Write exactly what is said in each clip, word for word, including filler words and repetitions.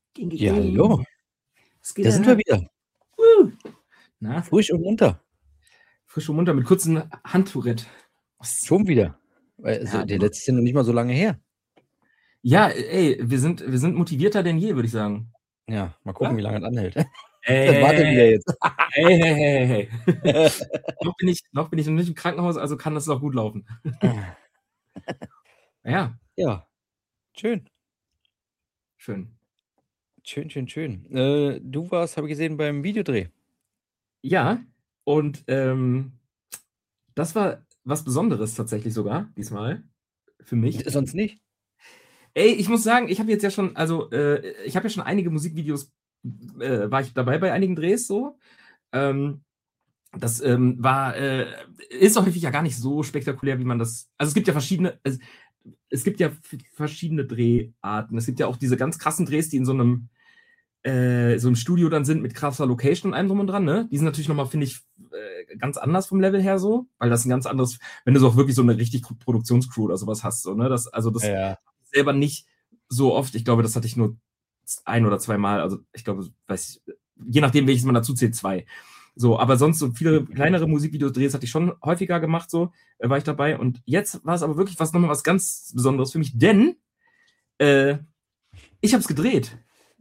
Ging, ging, Ja, ging. hallo. Was geht Da denn sind wir ab? wieder. Uh. Na, Frisch und munter. frisch und munter mit kurzem Handtourette. Schon wieder. Weil, Also, Ja, der letzte ist ja noch nicht mal so lange her. ja, ey, wir sind, wir sind motivierter denn je, würde ich sagen. Ja, mal gucken, Ja? wie lange es anhält. Ey, Das wartet wieder jetzt. Hey, hey, hey, hey, hey. noch, bin ich, noch bin ich noch nicht im Krankenhaus, also kann das auch gut laufen. Ja, Ja, schön. schön. Schön, schön, schön. Äh, du warst, habe ich gesehen, beim Videodreh. Ja, und ähm, das war was Besonderes tatsächlich sogar, diesmal, für mich. Sonst nicht? Ey, ich muss sagen, ich habe jetzt ja schon, also äh, ich habe ja schon einige Musikvideos, äh, war ich dabei bei einigen Drehs so. Ähm, das ähm, war, äh, ist auch häufig ja gar nicht so spektakulär, wie man das. Also es gibt ja verschiedene, es, es gibt ja f- verschiedene Dreharten. Es gibt ja auch diese ganz krassen Drehs, die in so einem, äh, so einem Studio dann sind mit krasser Location und allem drum und dran, ne? Die sind natürlich nochmal, finde ich, äh, ganz anders vom Level her so, weil das ein ganz anderes, wenn du so auch wirklich so eine richtig Produktionscrew oder sowas hast, so, ne? Das, also das Ja. selber nicht so oft. Ich glaube, das hatte ich nur ein oder zwei Mal. Also ich glaube, weiß ich, je nachdem, welches man dazu zählt, zwei. So, aber sonst so viele kleinere Musikvideodrehs hatte ich schon häufiger gemacht, so äh, war ich dabei. Und jetzt war es aber wirklich was nochmal was ganz Besonderes für mich, denn äh, ich habe es gedreht.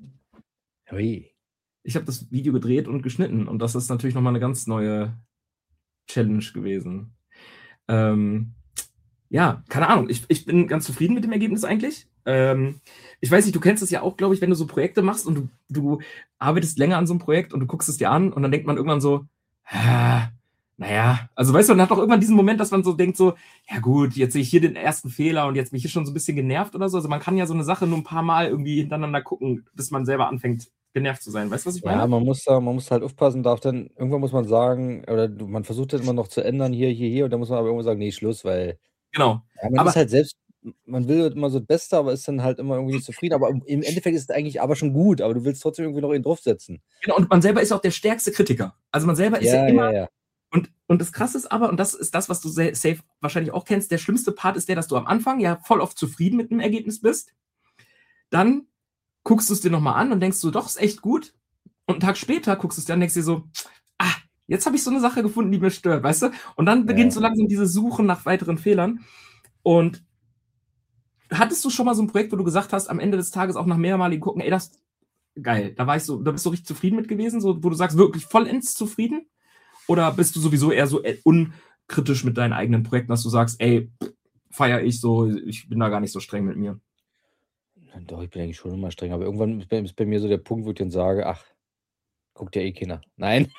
Ui. Ich habe das Video gedreht und geschnitten und das ist natürlich nochmal eine ganz neue Challenge gewesen. Ähm, ja, keine Ahnung. Ich, ich bin ganz zufrieden mit dem Ergebnis eigentlich. Ähm, ich weiß nicht, du kennst es ja auch, glaube ich, wenn du so Projekte machst und du, du arbeitest länger an so einem Projekt und du guckst es dir an und dann denkt man irgendwann so, ah, naja, also weißt du, man hat doch irgendwann diesen Moment, dass man so denkt, so, ja gut, jetzt sehe ich hier den ersten Fehler und jetzt bin ich hier schon so ein bisschen genervt oder so. Also man kann ja so eine Sache nur ein paar Mal irgendwie hintereinander gucken, bis man selber anfängt, genervt zu sein. Weißt du, was ich Ja, meine? man muss da, man muss halt aufpassen, darf dann, irgendwann muss man sagen, oder du, man versucht dann immer noch zu ändern, hier, hier, hier, und dann muss man aber irgendwann sagen, nee, Schluss, weil Genau. ja, man Aber ist halt selbst, man will immer so das Beste, aber ist dann halt immer irgendwie nicht zufrieden. Aber im Endeffekt ist es eigentlich aber schon gut, aber du willst trotzdem irgendwie noch ihn draufsetzen. genau, und man selber ist auch der stärkste Kritiker. Also man selber ist ja Ja, immer. ja, ja. Und, und das Krasse ist aber, und das ist das, was du safe wahrscheinlich auch kennst, der schlimmste Part ist der, dass du am Anfang ja voll oft zufrieden mit dem Ergebnis bist. Dann guckst du es dir nochmal an und denkst so, doch, ist echt gut. Und einen Tag später guckst du es dir an und denkst dir so, ah, jetzt habe ich so eine Sache gefunden, die mir stört, weißt du? Und dann beginnt Ja. so langsam diese Suche nach weiteren Fehlern. Und hattest du schon mal so ein Projekt, wo du gesagt hast, am Ende des Tages auch nach mehrmaligen gucken, ey, das ist geil, da war ich so, da bist du richtig zufrieden mit gewesen, so, wo du sagst, wirklich vollends zufrieden? Oder bist du sowieso eher so unkritisch mit deinen eigenen Projekten, dass du sagst, ey, feiere ich so, ich bin da gar nicht so streng mit mir? Doch, ich bin eigentlich schon immer streng, aber irgendwann ist bei, ist bei mir so der Punkt, wo ich dann sage, ach, guckt ja eh keiner. Nein.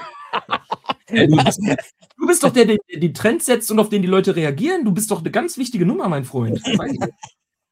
Ey, du, bist, du bist doch der, der die Trends setzt und auf den die Leute reagieren. Du bist doch eine ganz wichtige Nummer, mein Freund. Das weiß ich nicht.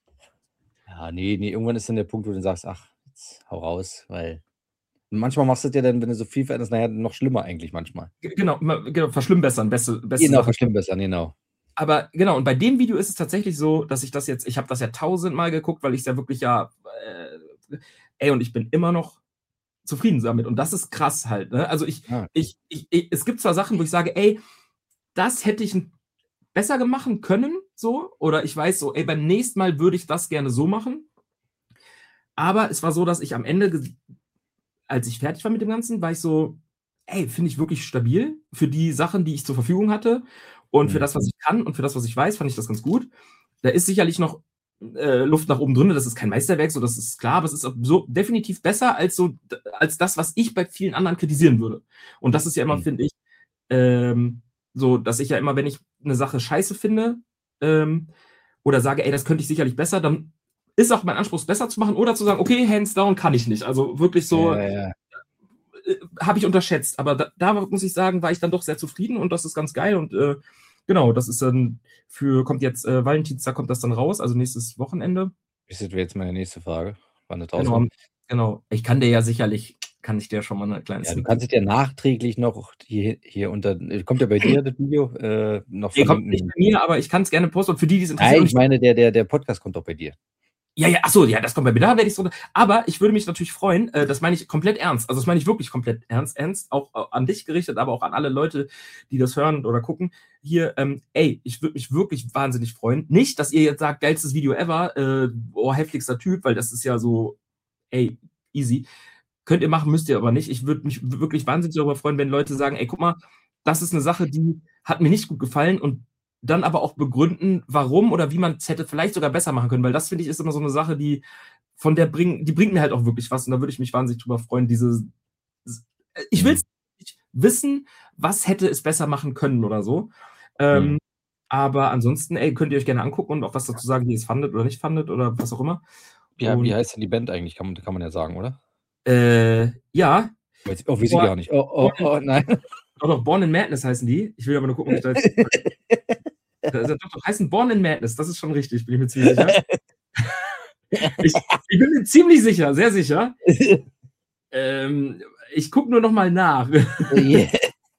Ja, nee, nee, irgendwann ist dann der Punkt, wo du dann sagst, ach, jetzt hau raus, weil manchmal machst du es ja dann, wenn du so viel veränderst, nachher noch schlimmer eigentlich manchmal. Genau, genau, verschlimmbessern, beste, beste Genau, Sache. verschlimmbessern, genau. Aber genau, und bei dem Video ist es tatsächlich so, dass ich das jetzt, ich habe das ja tausendmal geguckt, weil ich es ja wirklich ja, äh, ey, und ich bin immer noch zufrieden damit. Und das ist krass halt. Ne? Also ich, Ah. ich, ich, ich, es gibt zwar Sachen, wo ich sage, ey, das hätte ich besser machen können, so, oder ich weiß so, ey, beim nächsten Mal würde ich das gerne so machen. Aber es war so, dass ich am Ende, als ich fertig war mit dem Ganzen, war ich so, ey, finde ich wirklich stabil für die Sachen, die ich zur Verfügung hatte und für Mhm. das, was ich kann und für das, was ich weiß, fand ich das ganz gut. Da ist sicherlich noch äh, Luft nach oben drin, das ist kein Meisterwerk, so das ist klar, aber es ist so definitiv besser als so als das, was ich bei vielen anderen kritisieren würde. Und das ist ja immer, Mhm. finde ich, ähm, so, dass ich ja immer, wenn ich eine Sache scheiße finde ähm, oder sage, ey, das könnte ich sicherlich besser, dann ist auch mein Anspruch, es besser zu machen oder zu sagen, okay, hands down kann ich nicht. Also wirklich so, Ja, ja. äh, habe ich unterschätzt. Aber da, da muss ich sagen, war ich dann doch sehr zufrieden und das ist ganz geil. Und äh, genau, das ist dann für, kommt jetzt, äh, Valentinstag kommt das dann raus, also nächstes Wochenende. Das wäre jetzt meine nächste Frage, wann das Genau, rauskommt. genau. Ich kann dir ja sicherlich, kann ich dir schon mal eine kleine Ja, du Sneak kannst es ja nachträglich noch hier, hier unter, kommt ja bei dir das Video äh, noch Nee, kommt nicht verlinken. bei mir, aber ich kann es gerne posten. Und für die, die es interessiert. Nein, und ich meine, der, der, der Podcast kommt doch bei dir. Ja, ja, achso, ja, das kommt bei mir. Da werde ich so. Aber ich würde mich natürlich freuen, äh, das meine ich komplett ernst. Also, das meine ich wirklich komplett ernst, ernst, auch äh, an dich gerichtet, aber auch an alle Leute, die das hören oder gucken. Hier, ähm, ey, ich würde mich wirklich wahnsinnig freuen. Nicht, dass ihr jetzt sagt, geilstes Video ever, äh, oh, heftigster Typ, weil das ist ja so, ey, easy. Könnt ihr machen, müsst ihr aber nicht. Ich würde mich wirklich wahnsinnig darüber freuen, wenn Leute sagen, ey, guck mal, das ist eine Sache, die hat mir nicht gut gefallen und dann aber auch begründen, warum oder wie man es hätte vielleicht sogar besser machen können, weil das, finde ich, ist immer so eine Sache, die von der bringen, die bringt mir halt auch wirklich was und da würde ich mich wahnsinnig drüber freuen, diese, ich will nicht wissen, was hätte es besser machen können oder so. Ähm, Mhm. aber ansonsten, ey, könnt ihr euch gerne angucken und auch was dazu sagen, wie ihr es fandet oder nicht fandet oder was auch immer. Ja, wie Und, heißt denn die Band eigentlich? Kann man, kann man ja sagen, oder? äh, ja. Weiß, oh, weiß ich gar nicht. Oh, oh, oh, nein. Doch, doch, Born in Madness heißen die. Ich will aber nur gucken, ob ich da jetzt. Das, doch, doch, heißen Born in Madness, das ist schon richtig, bin ich mir ziemlich sicher. ich, ich bin mir ziemlich sicher, sehr sicher. ähm, ich gucke nur noch mal nach. Yeah.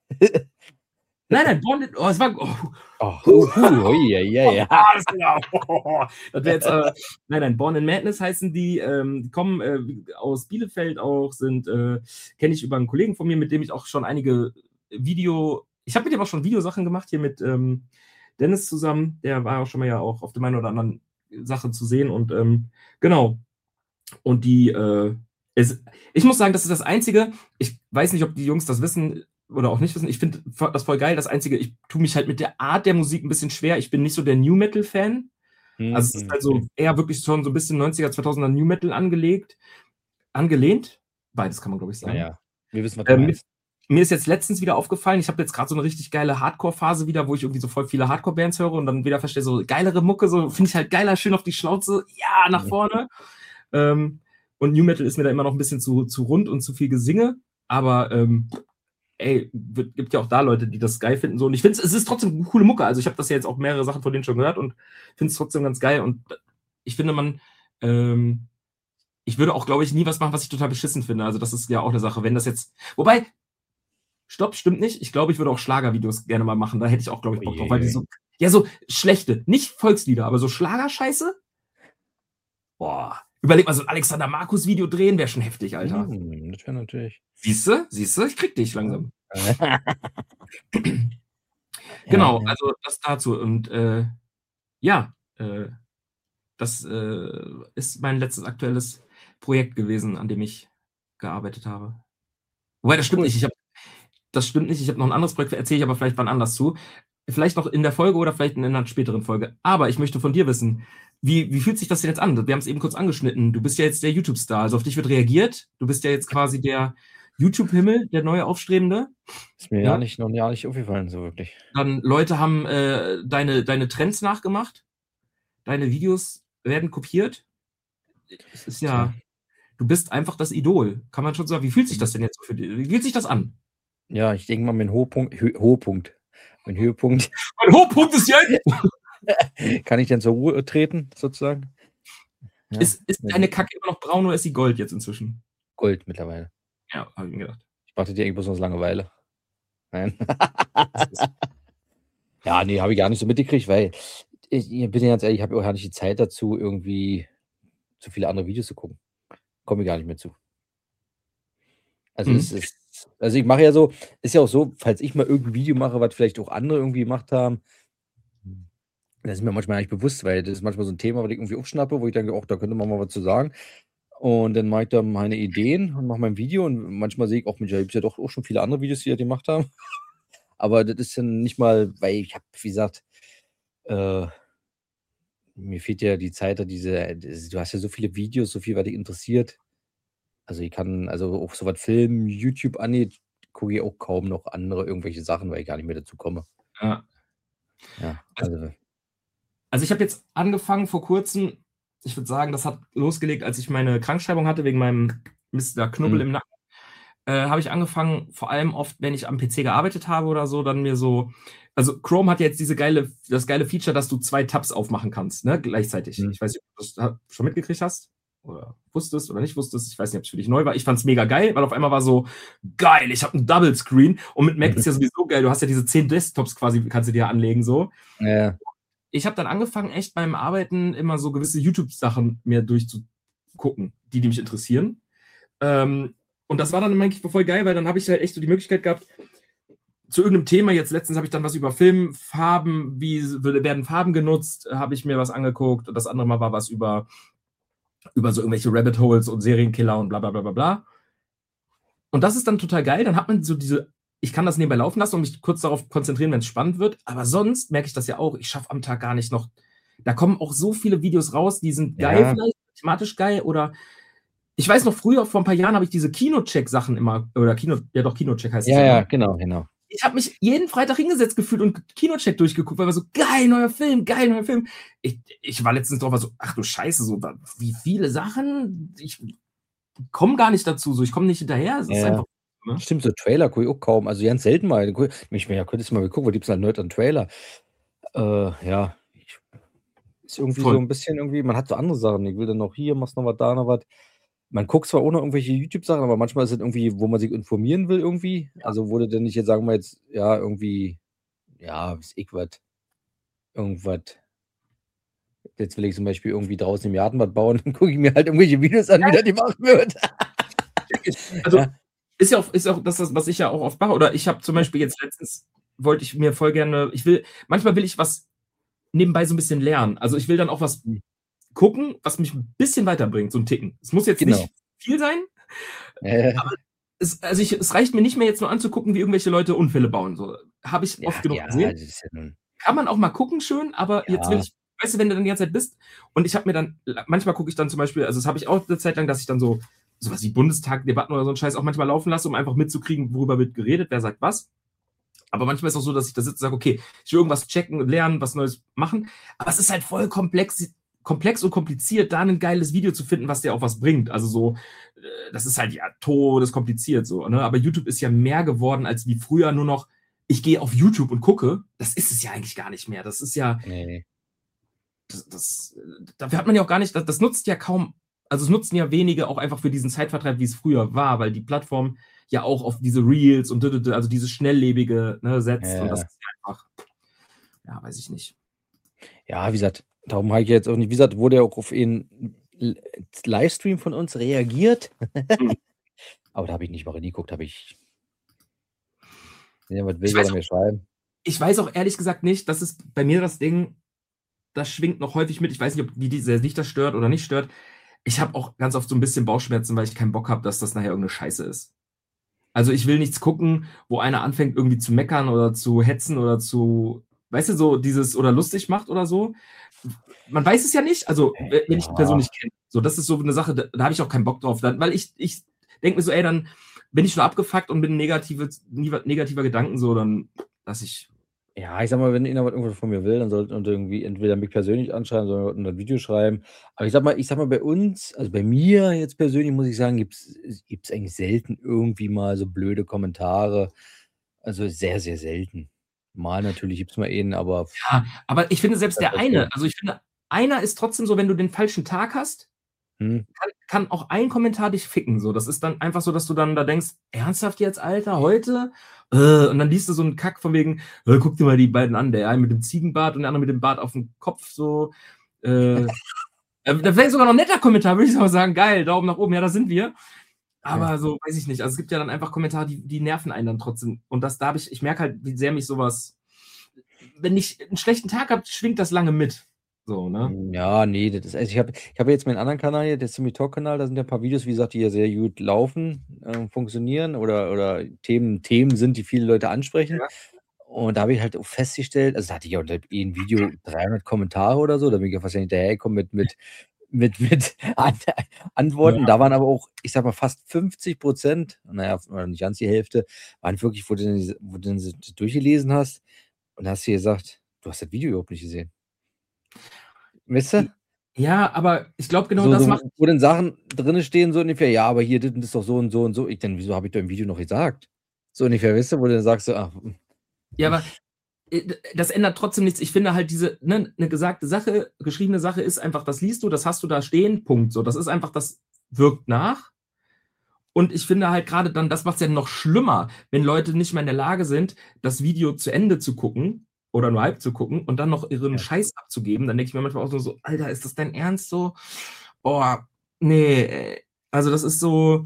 Nein, nein, Born in. Oh, es war. Oh, oh, uh, uh, ja, ja, ja. Das wäre jetzt. Äh, nein, nein, Born in Madness heißen die. Ähm, die kommen äh, aus Bielefeld auch, sind. Äh, kenne ich über einen Kollegen von mir, mit dem ich auch schon einige Video. Ich habe mit dem auch schon Videosachen gemacht, hier mit ähm, Dennis zusammen. Der war auch schon mal ja auch auf dem einen oder anderen Sache zu sehen. Und ähm, genau. Und die. Äh, ist, ich muss sagen, das ist das Einzige. Ich weiß nicht, ob die Jungs das wissen oder auch nicht wissen. Ich finde das voll geil. Das Einzige, ich tue mich halt mit der Art der Musik ein bisschen schwer. Ich bin nicht so der New Metal Fan. Mhm. Also es ist halt so eher wirklich schon so ein bisschen neunziger, zweitausender New Metal angelegt. Angelehnt. Beides kann man, glaube ich, sagen. Naja, wir wissen, was du Ähm, meinst. Mir ist jetzt letztens wieder aufgefallen, ich habe jetzt gerade so eine richtig geile Hardcore-Phase wieder, wo ich irgendwie so voll viele Hardcore-Bands höre und dann wieder verstehe, so geilere Mucke, so finde ich halt geiler, schön auf die Schnauze, ja, nach vorne. Ähm, und New Metal ist mir da immer noch ein bisschen zu, zu rund und zu viel Gesinge, aber ähm, ey, wird, gibt ja auch da Leute, die das geil finden. So. Und ich finde, es ist trotzdem eine coole Mucke. Also ich habe das ja jetzt auch mehrere Sachen von denen schon gehört und finde es trotzdem ganz geil. Und ich finde, man, ähm, ich würde auch, glaube ich, nie was machen, was ich total beschissen finde. Also das ist ja auch eine Sache. Wenn das jetzt, wobei, stopp, stimmt nicht. Ich glaube, ich würde auch Schlagervideos gerne mal machen. Da hätte ich auch, glaube ich, Bock drauf. Weil die so, ja, so schlechte, nicht Volkslieder, aber so Schlagerscheiße. Boah. Überleg mal, so ein Alexander Markus-Video drehen, wäre schon heftig, Alter. Hm, das wäre natürlich. Siehst du? Siehst du? Ich krieg dich langsam. Genau, ja. also das dazu. Und äh, ja, äh, das äh, ist mein letztes aktuelles Projekt gewesen, an dem ich gearbeitet habe. Wobei, das stimmt Cool. nicht. Ich hab, das stimmt nicht. Ich habe noch ein anderes Projekt, erzähle ich aber vielleicht wann anders zu. Vielleicht noch in der Folge oder vielleicht in einer späteren Folge. Aber ich möchte von dir wissen, wie, wie fühlt sich das denn jetzt an? Wir haben es eben kurz angeschnitten. Du bist ja jetzt der YouTube-Star. Also auf dich wird reagiert. Du bist ja jetzt quasi der YouTube-Himmel, der neue Aufstrebende. Ist mir Ja. ja nicht, noch ja nicht aufgefallen, so wirklich. Dann Leute haben äh, deine, deine Trends nachgemacht. Deine Videos werden kopiert. Es ist ja, Tja. du bist einfach das Idol. Kann man schon sagen. Wie fühlt sich das denn jetzt so für dich? Wie fühlt sich das an? Ja, ich denke mal, mein Hochpunkt, Hö Hochpunkt, mein Höhepunkt. Mein Hochpunkt ist jetzt. Kann ich denn zur Ruhe treten, sozusagen? Ja. Ist, ist deine Kacke immer noch braun oder ist sie Gold jetzt inzwischen? Gold mittlerweile. Ja, habe ich mir gedacht. Ich warte dir irgendwas aus Langeweile. Nein. Ja, nee, habe ich gar nicht so mitgekriegt, weil ich, ich bin ja ganz ehrlich, ich habe auch gar nicht die Zeit dazu, irgendwie zu viele andere Videos zu gucken. Komme ich gar nicht mehr zu. Also, Mhm. es ist, also ich mache ja so, ist ja auch so, falls ich mal irgendein Video mache, was vielleicht auch andere irgendwie gemacht haben, das ist mir manchmal gar nicht bewusst, weil das ist manchmal so ein Thema, was ich irgendwie aufschnappe, wo ich denke, auch da könnte man mal was zu sagen. Und dann mache ich da meine Ideen und mache mein Video und manchmal sehe ich auch, Mensch, da gibt es ja doch auch schon viele andere Videos, die das gemacht haben. Aber das ist dann nicht mal, weil ich habe, wie gesagt, äh, mir fehlt ja die Zeit, da diese, du hast ja so viele Videos, so viel, was dich interessiert. Also ich kann, also auch so was Film, YouTube angeht, gucke ich auch kaum noch andere irgendwelche Sachen, weil ich gar nicht mehr dazu komme. Ja. Ja, also. Also ich habe jetzt angefangen vor kurzem, ich würde sagen, das hat losgelegt, als ich meine Krankschreibung hatte, wegen meinem Mister Knubbel Mhm. im Nacken. Äh, habe ich angefangen, vor allem oft, wenn ich am P C gearbeitet habe oder so, dann mir so, also Chrome hat jetzt diese geile, das geile Feature, dass du zwei Tabs aufmachen kannst, ne, gleichzeitig. Mhm. Ich weiß nicht, ob du das schon mitgekriegt hast oder wusstest oder nicht wusstest. Ich weiß nicht, ob es für dich neu war. Ich fand es mega geil, weil auf einmal war so, geil, ich habe einen Double Screen und mit Mac ist ja sowieso geil. Du hast ja diese zehn Desktops quasi, kannst du dir anlegen, so. Ja. Ich habe dann angefangen, echt beim Arbeiten immer so gewisse YouTube-Sachen mir durchzugucken, die, die mich interessieren. Ähm, und das war dann eigentlich voll geil, weil dann habe ich halt echt so die Möglichkeit gehabt, zu irgendeinem Thema, jetzt letztens habe ich dann was über Filmfarben, wie werden Farben genutzt, habe ich mir was angeguckt. Und das andere Mal war was über über so irgendwelche Rabbit Holes und Serienkiller und bla bla bla bla bla. Und das ist dann total geil. Dann hat man so diese, ich kann das nebenbei laufen lassen und mich kurz darauf konzentrieren, wenn es spannend wird. Aber sonst merke ich das ja auch, ich schaffe am Tag gar nicht noch. Da kommen auch so viele Videos raus, die sind geil Ja. vielleicht, thematisch geil oder ich weiß noch, früher, vor ein paar Jahren, habe ich diese Kinocheck-Sachen immer, oder Kino, ja doch, Kinocheck heißt es Ja, ja, ja, ne? genau, genau. Ich habe mich jeden Freitag hingesetzt gefühlt und Kinocheck durchgeguckt, weil wir so, geil, neuer Film, geil, neuer Film. Ich, ich war letztens drauf, war so, ach du Scheiße, so, wie viele Sachen, ich komme gar nicht dazu, so, ich komme nicht hinterher, es ist Ja, einfach, ne? stimmt, so Trailer gucke ich auch kaum, also ganz selten mal. Gu ich mir ja, könntest du mal gucken, wo gibt's halt Nerd an Trailer? Äh, ja, ich ist irgendwie Voll. so 'n bisschen irgendwie man hat so andere Sachen. Ich will dann noch hier, machst noch was, da noch was. Man guckt zwar auch noch irgendwelche YouTube-Sachen, aber manchmal ist es irgendwie, wo man sich informieren will irgendwie. Ja. Also, wo du dann nicht jetzt, sagen wir jetzt, ja, irgendwie, ja, weiß ich was, irgendwas jetzt will ich zum Beispiel irgendwie draußen im Garten was bauen, dann gucke ich mir halt irgendwelche Videos an, wie das gemacht wird. Also, Ja. ist ja auch ist auch das, was ich ja auch oft mache. Oder ich habe zum Beispiel jetzt letztens wollte ich mir voll gerne ich will manchmal will ich was nebenbei so 'n bisschen lernen. Also, ich will dann auch was Hm. gucken, was mich 'n bisschen weiterbringt, so 'n Ticken. Es muss jetzt Genau. nicht viel sein, Ja, ja. aber es also, ich es reicht mir nicht mehr, jetzt nur anzugucken, wie irgendwelche Leute Unfälle bauen, so. Habe ich Ja, oft genug ja, gesehen. das ist ja nun Kann man auch mal gucken, schön, aber jetzt will Ja. ich weißt du, wenn du dann die ganze Zeit bist und ich habe mir dann manchmal gucke ich dann zum Beispiel also, das habe ich auch 'ne Zeit lang, dass ich dann so so was wie Bundestag-Debatten oder so 'n Scheiß auch manchmal laufen lasse, um einfach mitzukriegen, worüber wird geredet, wer sagt was. Aber manchmal ist es auch so, dass ich da sitze und sage: „Okay, ich will irgendwas checken und lernen, was Neues machen.“ Aber es ist halt voll komplex komplex und kompliziert, da 'nen geiles Video zu finden, was dir auch was bringt. Also, so, äh, das ist halt, ja, todeskompliziert so, ne? Aber YouTube ist ja mehr geworden als wie früher nur noch: „Ich gehe auf YouTube und gucke.“ Das ist es ja eigentlich gar nicht mehr. Das ist ja Ne. das das dafür hat man ja auch gar nicht das das nutzt ja kaum also, es nutzen ja wenige auch einfach für diesen Zeitvertreib, wie es früher war, weil die Plattform ja auch auf diese Reels und d-d-d also, dieses Schnelllebige, ne, setzt und das Ja. ist einfach ja, weiß ich nicht. Ja, wie gesagt, darum habe ich jetzt auch nicht wie gesagt, wurde ja auch auf 'n L Livestream von uns reagiert. Mhm. Aber da habe ich nicht mal reingeguckt, habe ich Wenn jemand will, Ich soll weiß er auch mir schreiben. ich weiß auch ehrlich gesagt nicht das ist bei mir das Ding, das schwingt noch häufig mit. Ich weiß nicht, ob wie die sehr dich das stört oder nicht stört. Ich habe auch ganz oft so 'n bisschen Bauchschmerzen, weil ich keinen Bock habe, dass das nachher irgend 'ne Scheiße ist. Also, ich will nichts gucken, wo einer anfängt, irgendwie zu meckern oder zu hetzen oder zu weißt du, so dieses oder lustig macht oder so. Man weiß es ja nicht, also, Äh, we wenn ich die Person ja. nicht kenne. So, das ist so 'ne Sache, da da habe ich auch keinen Bock drauf, dann weil ich ich denke mir so: „Ey, dann bin ich schon abgefuckt und bin negatives niva negativer Gedanken so, dann lasse ich“ Ja, ich sage mal, wenn einer was irgendwas von mir will, dann sollte und irgendwie entweder mich persönlich anschreiben oder unter 'n Video schreiben. Aber ich sage mal ich sage mal, bei uns also, bei mir jetzt persönlich, muss ich sagen, gibt's gibt's eigentlich selten irgendwie mal so blöde Kommentare. Also, sehr, sehr selten. Mal natürlich gibt's mal einen, aber Ja, aber ich finde selbst der eine so. also, ich finde, einer ist trotzdem so, wenn du den falschen Tag hast, Mhm. kann kann auch ein Kommentar dich ficken so. Das ist dann einfach so, dass du dann da denkst: „Ernsthaft jetzt, Alter, heute? Äh“, und dann liest du so 'n Kack von wegen: „Äh, guck dir mal die beiden an, der eine mit dem Ziegenbart und der andere mit dem Bart aufm Kopf so, äh“ da da wäre sogar noch 'n netter Kommentar, würde ich sogar sagen: „Geil, Daumen nach oben, ja, da sind wir.“ Ja. Aber so, weiß ich nicht. Also, es gibt ja dann einfach Kommentare, die die nerven einen dann trotzdem. Und das da habe ich ich merke halt, wie sehr mich so was wenn ich 'n schlechten Tag habe, schwingt das lange mit, so, ne? Hm, ja, ne, das ist also, ich habe ich habe jetzt meinen anderen Kanal hier, der Simi Talk Kanal, da sind ja 'n paar Videos, wie gesagt, die ja sehr gut laufen, ähm, funktionieren oder oder Themen Themen sind, die viele Leute ansprechen. Ja. Und da habe ich halt auch festgestellt also, da hatte ich ja unter jedem Video dreihundert Kommentare oder so, da bin ich ja fast nicht hinterhergekommen mit mit mit mit An Antworten. Ja. Da waren aber auch, ich sage mal, fast fünfzig Prozent, na ja, oder nicht ganz die Hälfte, waren wirklich, wo du dann wo du dann so durchgelesen hast und da hast du gesagt: „Du hast das Video überhaupt nicht gesehen.“ Weißt du? J ja, aber ich glaube, genau So das so, macht wo dann Sachen drin stehen, so ungefähr: „Ja, aber hier, das und das ist doch so und so und so.“ Ich dann: „Wieso habe ich doch im Video noch gesagt?“ So ungefähr, weißt du, wo du dann sagst so: „Ach, hm.“ Ja, aber, äh, d das ändert trotzdem nichts. Ich finde halt diese ne, 'ne gesagte Sache geschriebene Sache ist einfach, das liest du, das hast du da stehen, Punkt, so. Das ist einfach das wirkt nach. Und ich finde halt grade dann das macht's ja noch schlimmer, wenn Leute nicht mehr in der Lage sind, das Video zu Ende zu gucken oder nur halb zu gucken und dann noch ihren Ja. Scheiß abzugeben. Dann denke ich mir manchmal auch nur so: „Alter, ist das dein Ernst so?“ Oh, ne, ey. Also, das ist so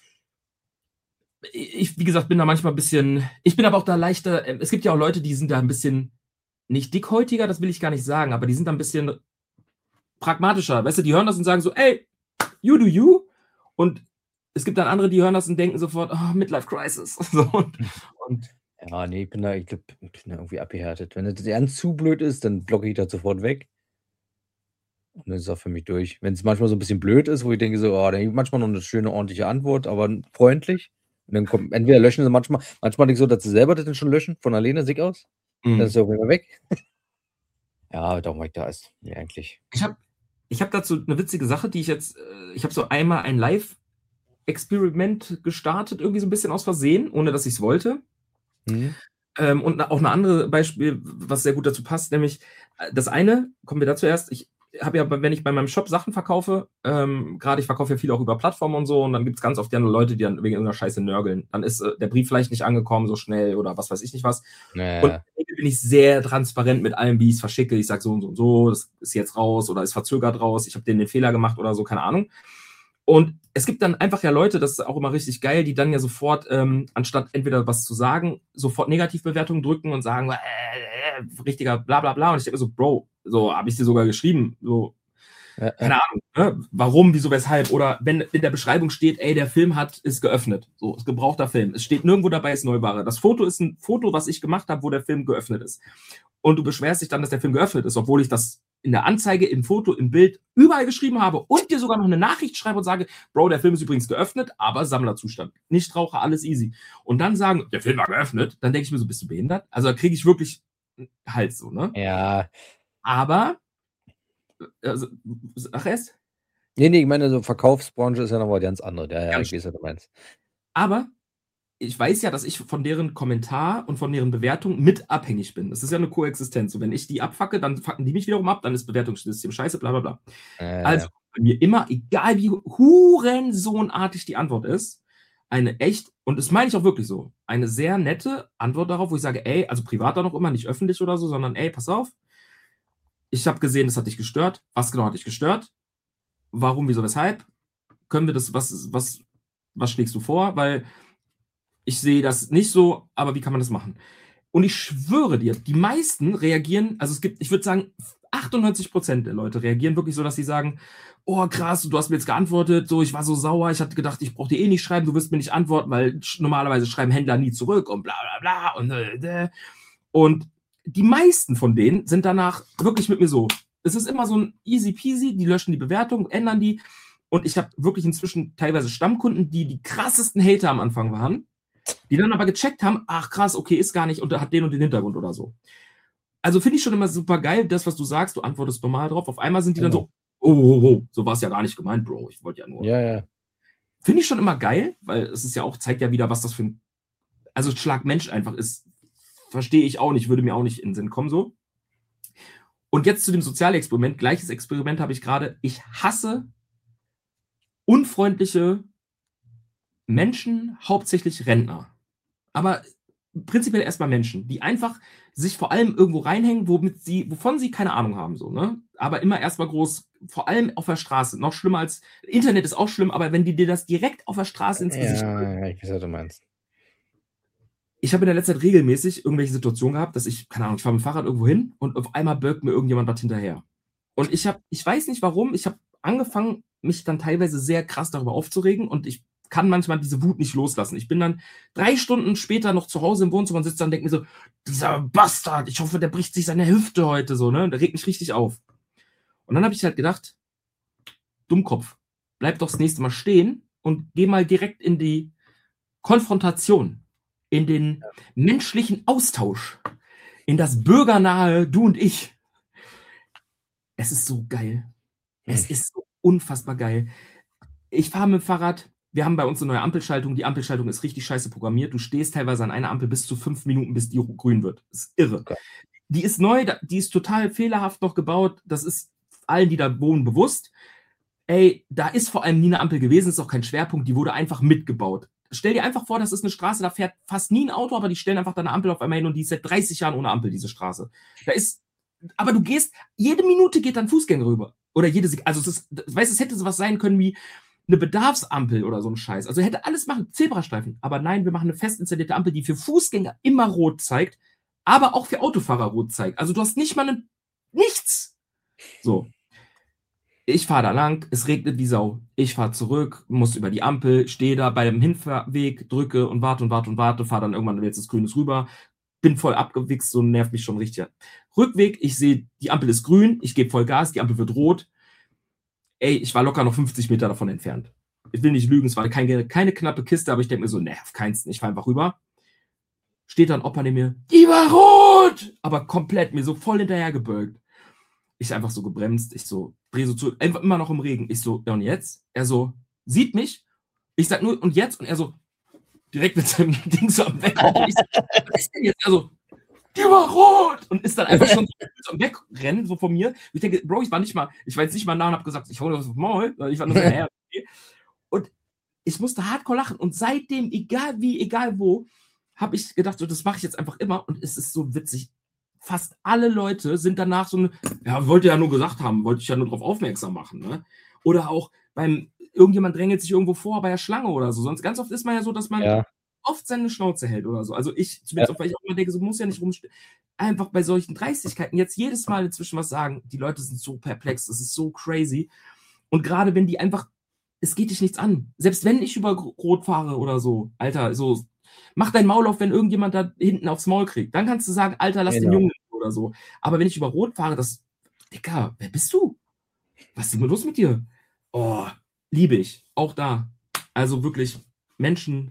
i ich, wie gesagt, bin da manchmal bisschen ich bin aber auch da leichter äh, es gibt ja auch Leute, die sind da 'n bisschen nicht dickhäutiger, das will ich gar nicht sagen, aber die sind da 'n bisschen pragmatischer. Weißt du, die hören das und sagen so: „Ey“ you do you. Und es gibt dann andere, die hören das und denken sofort, oh, Midlife Crisis. So, und, und Ja, nee, ich bin da, ich glaube, ich bin da irgendwie abgehärtet. Wenn das ganz zu blöd ist, dann blocke ich das sofort weg. Und dann ist es auch für mich durch. Wenn es manchmal so ein bisschen blöd ist, wo ich denke so, oh, dann manchmal noch eine schöne, ordentliche Antwort, aber freundlich. Und dann kommt, entweder löschen sie manchmal, manchmal denke ich so, dass sie selber das dann schon löschen, von alleine, sich aus. Dann ist mh. es auch wieder weg. Ja, darum war ich da ist. Nee, eigentlich. Ich habe ich hab dazu eine witzige Sache, die ich jetzt, äh, ich habe so einmal ein Live-Experiment gestartet, irgendwie so ein bisschen aus Versehen, ohne dass ich es wollte. Mhm. Ähm, und auch ein anderes Beispiel, was sehr gut dazu passt, nämlich äh, das eine, kommen wir dazu erst, ich habe ja, wenn ich bei meinem Shop Sachen verkaufe, ähm, gerade ich verkaufe ja viel auch über Plattformen und so, und dann gibt es ganz oft ja nur Leute, die dann wegen irgendeiner Scheiße nörgeln. Dann ist äh, der Brief vielleicht nicht angekommen so schnell oder was weiß ich nicht was. Und Naja. bin ich sehr transparent mit allem, wie ich es verschicke. Ich sage so und so und so, das ist jetzt raus oder ist verzögert raus, ich habe denen den Fehler gemacht oder so, keine Ahnung. Und es gibt dann einfach ja Leute, das ist auch immer richtig geil, die dann ja sofort, ähm, anstatt entweder was zu sagen, sofort Negativbewertungen drücken und sagen, äh, äh, richtiger bla bla bla. Und ich denke mir so, Bro, so habe ich dir sogar geschrieben, so, Ja, keine Ahnung, ne? Warum, wieso, weshalb. Oder wenn in der Beschreibung steht, ey, der Film hat, ist geöffnet. So, ist gebrauchter Film. Es steht nirgendwo dabei, ist Neuware. Das Foto ist ein Foto, was ich gemacht habe, wo der Film geöffnet ist. Und du beschwerst dich dann, dass der Film geöffnet ist, obwohl ich das in der Anzeige, im Foto, im Bild überall geschrieben habe und dir sogar noch eine Nachricht schreibe und sage, Bro, der Film ist übrigens geöffnet, aber Sammlerzustand. Nichtraucher, alles easy. Und dann sagen, der Film war geöffnet, dann denke ich mir so, bist du behindert? Also da kriege ich wirklich Hals so, ne? ja. Aber, also, ach erst? Nee, nee, ich meine, so Verkaufsbranche ist ja noch mal ganz andere. Ja, ja, Ganz ich weiß, was du meinst. Aber ich weiß ja, dass ich von deren Kommentar und von deren Bewertung mit abhängig bin. Das ist ja eine Koexistenz. So, wenn ich die abfacke, dann facken die mich wiederum ab, dann ist Bewertungssystem scheiße, bla bla bla. Ja, ja, Also ja. bei mir immer, egal wie hurensohnartig die Antwort ist, eine echt, und das meine ich auch wirklich so, eine sehr nette Antwort darauf, wo ich sage, ey, also privat dann auch immer, nicht öffentlich oder so, sondern ey, pass auf, ich habe gesehen, das hat dich gestört. Was genau hat dich gestört? Warum, wieso, weshalb? Können wir das, was, was, was schlägst du vor? Weil ich sehe das nicht so, aber wie kann man das machen? Und ich schwöre dir, die meisten reagieren, also es gibt, ich würde sagen, achtundneunzig Prozent der Leute reagieren wirklich so, dass sie sagen, oh krass, du hast mir jetzt geantwortet, so, ich war so sauer, ich hatte gedacht, ich brauche dir eh nicht schreiben, du wirst mir nicht antworten, weil normalerweise schreiben Händler nie zurück und bla bla bla und äh, und die meisten von denen sind danach wirklich mit mir so. Es ist immer so ein easy peasy, die löschen die Bewertung, ändern die, und ich habe wirklich inzwischen teilweise Stammkunden, die die krassesten Hater am Anfang waren, die dann aber gecheckt haben, ach krass, okay, ist gar nicht und hat den und den Hintergrund oder so. Also finde ich schon immer super geil, das, was du sagst, du antwortest normal drauf. Auf einmal sind die dann so, oh, oh, oh, so war es ja gar nicht gemeint, Bro. Ich wollte ja nur. Ja, ja. Finde ich schon immer geil, weil es ist ja auch, zeigt ja wieder, was das für ein, also Schlag Mensch einfach ist. Verstehe ich auch nicht, würde mir auch nicht in den Sinn kommen so. Und jetzt zu dem Sozialexperiment. Gleiches Experiment habe ich gerade. Ich hasse unfreundliche Menschen, hauptsächlich Rentner. Aber prinzipiell erstmal Menschen, die einfach sich vor allem irgendwo reinhängen, womit sie, wovon sie keine Ahnung haben, so, ne? Aber immer erstmal groß, vor allem auf der Straße. Noch schlimmer als, Internet ist auch schlimm, aber wenn die dir das direkt auf der Straße ins Gesicht Ja, drücken. ja, ich weiß, was du meinst. Ich habe in der letzten Zeit regelmäßig irgendwelche Situationen gehabt, dass ich, keine Ahnung, ich fahre mit dem Fahrrad irgendwo hin und auf einmal birgt mir irgendjemand was hinterher. Und ich habe, ich weiß nicht warum, ich habe angefangen, mich dann teilweise sehr krass darüber aufzuregen, und ich kann manchmal diese Wut nicht loslassen. Ich bin dann drei Stunden später noch zu Hause im Wohnzimmer und sitze dann und denke mir so, dieser Bastard, ich hoffe, der bricht sich seine Hüfte heute so, ne? Der regt mich richtig auf. Und dann habe ich halt gedacht, Dummkopf, bleib doch das nächste Mal stehen und geh mal direkt in die Konfrontation, in den menschlichen Austausch, in das bürgernahe Du und Ich. Es ist so geil. Es ist so unfassbar geil. Ich fahre mit dem Fahrrad, wir haben bei uns eine neue Ampelschaltung, die Ampelschaltung ist richtig scheiße programmiert, du stehst teilweise an einer Ampel bis zu fünf Minuten, bis die grün wird. Das ist irre. Okay. Die ist neu, die ist total fehlerhaft noch gebaut, das ist allen, die da wohnen, bewusst. Ey, da ist vor allem nie eine Ampel gewesen, ist auch kein Schwerpunkt, die wurde einfach mitgebaut. Stell dir einfach vor, das ist eine Straße, da fährt fast nie ein Auto, aber die stellen einfach da eine Ampel auf einmal hin und die ist seit dreißig Jahren ohne Ampel, diese Straße. Da ist, aber du gehst, jede Minute geht dann Fußgänger rüber. Oder jede, also es ist, weißt du, es hätte sowas sein können wie eine Bedarfsampel oder so ein Scheiß. Also hätte alles machen, Zebrastreifen. Aber nein, wir machen eine fest installierte Ampel, die für Fußgänger immer rot zeigt, aber auch für Autofahrer rot zeigt. Also du hast nicht mal eine, nichts. So. Ich fahre da lang, es regnet wie Sau. Ich fahre zurück, muss über die Ampel, stehe da bei dem Hinfahrweg, drücke und warte und warte und warte, fahre dann irgendwann jetzt das Grünes rüber, bin voll abgewichst, so nervt mich schon richtig. Rückweg, ich sehe, die Ampel ist grün, ich gebe voll Gas, die Ampel wird rot. Ey, ich war locker noch fünfzig Meter davon entfernt. Ich will nicht lügen, es war keine, keine knappe Kiste, aber ich denke mir so, ne, auf keinen, ich fahre einfach rüber. Steht dann Opa neben mir, die war rot! Aber komplett, mir so voll hinterher gebeugt. Ich einfach so gebremst, ich so, dreh so zu, einfach immer noch im Regen. Ich so, ja und jetzt? Er so, sieht mich. Ich sag nur, und jetzt? Und er so, direkt mit seinem Ding so am Wegrennen. Ich so, was ist denn jetzt? Also, die war rot! Und ist dann einfach schon so am Wegrennen, so von mir. Ich denke, Bro, ich war nicht mal, ich war jetzt nicht mal nah und hab gesagt, ich hau dir was aufs Maul. Ich war nur so, naja, okay. Und ich musste hardcore lachen. Und seitdem, egal wie, egal wo, habe ich gedacht, so, das mache ich jetzt einfach immer. Und es ist so witzig. Fast alle Leute sind danach so, ja, wollte ja nur gesagt haben, wollte ich ja nur darauf aufmerksam machen. Ne? Oder auch beim, irgendjemand drängelt sich irgendwo vor bei der Schlange oder so. Sonst ganz oft ist man ja so, dass man Ja. oft seine Schnauze hält oder so. Also ich, zumindest Ja. auch, weil ich auch immer denke, so muss ja nicht rumstehen. Einfach bei solchen Dreistigkeiten jetzt jedes Mal inzwischen was sagen. Die Leute sind so perplex, das ist so crazy. Und gerade wenn die einfach, es geht dich nichts an. Selbst wenn ich über Rot fahre oder so, Alter, so, mach dein Maul auf, wenn irgendjemand da hinten aufs Maul kriegt. Dann kannst du sagen, Alter, lass Genau. den Jungen oder so. Aber wenn ich über Rot fahre, das, Dicker, wer bist du? Was ist denn los mit dir? Oh, liebe ich. Auch da. Also wirklich, Menschen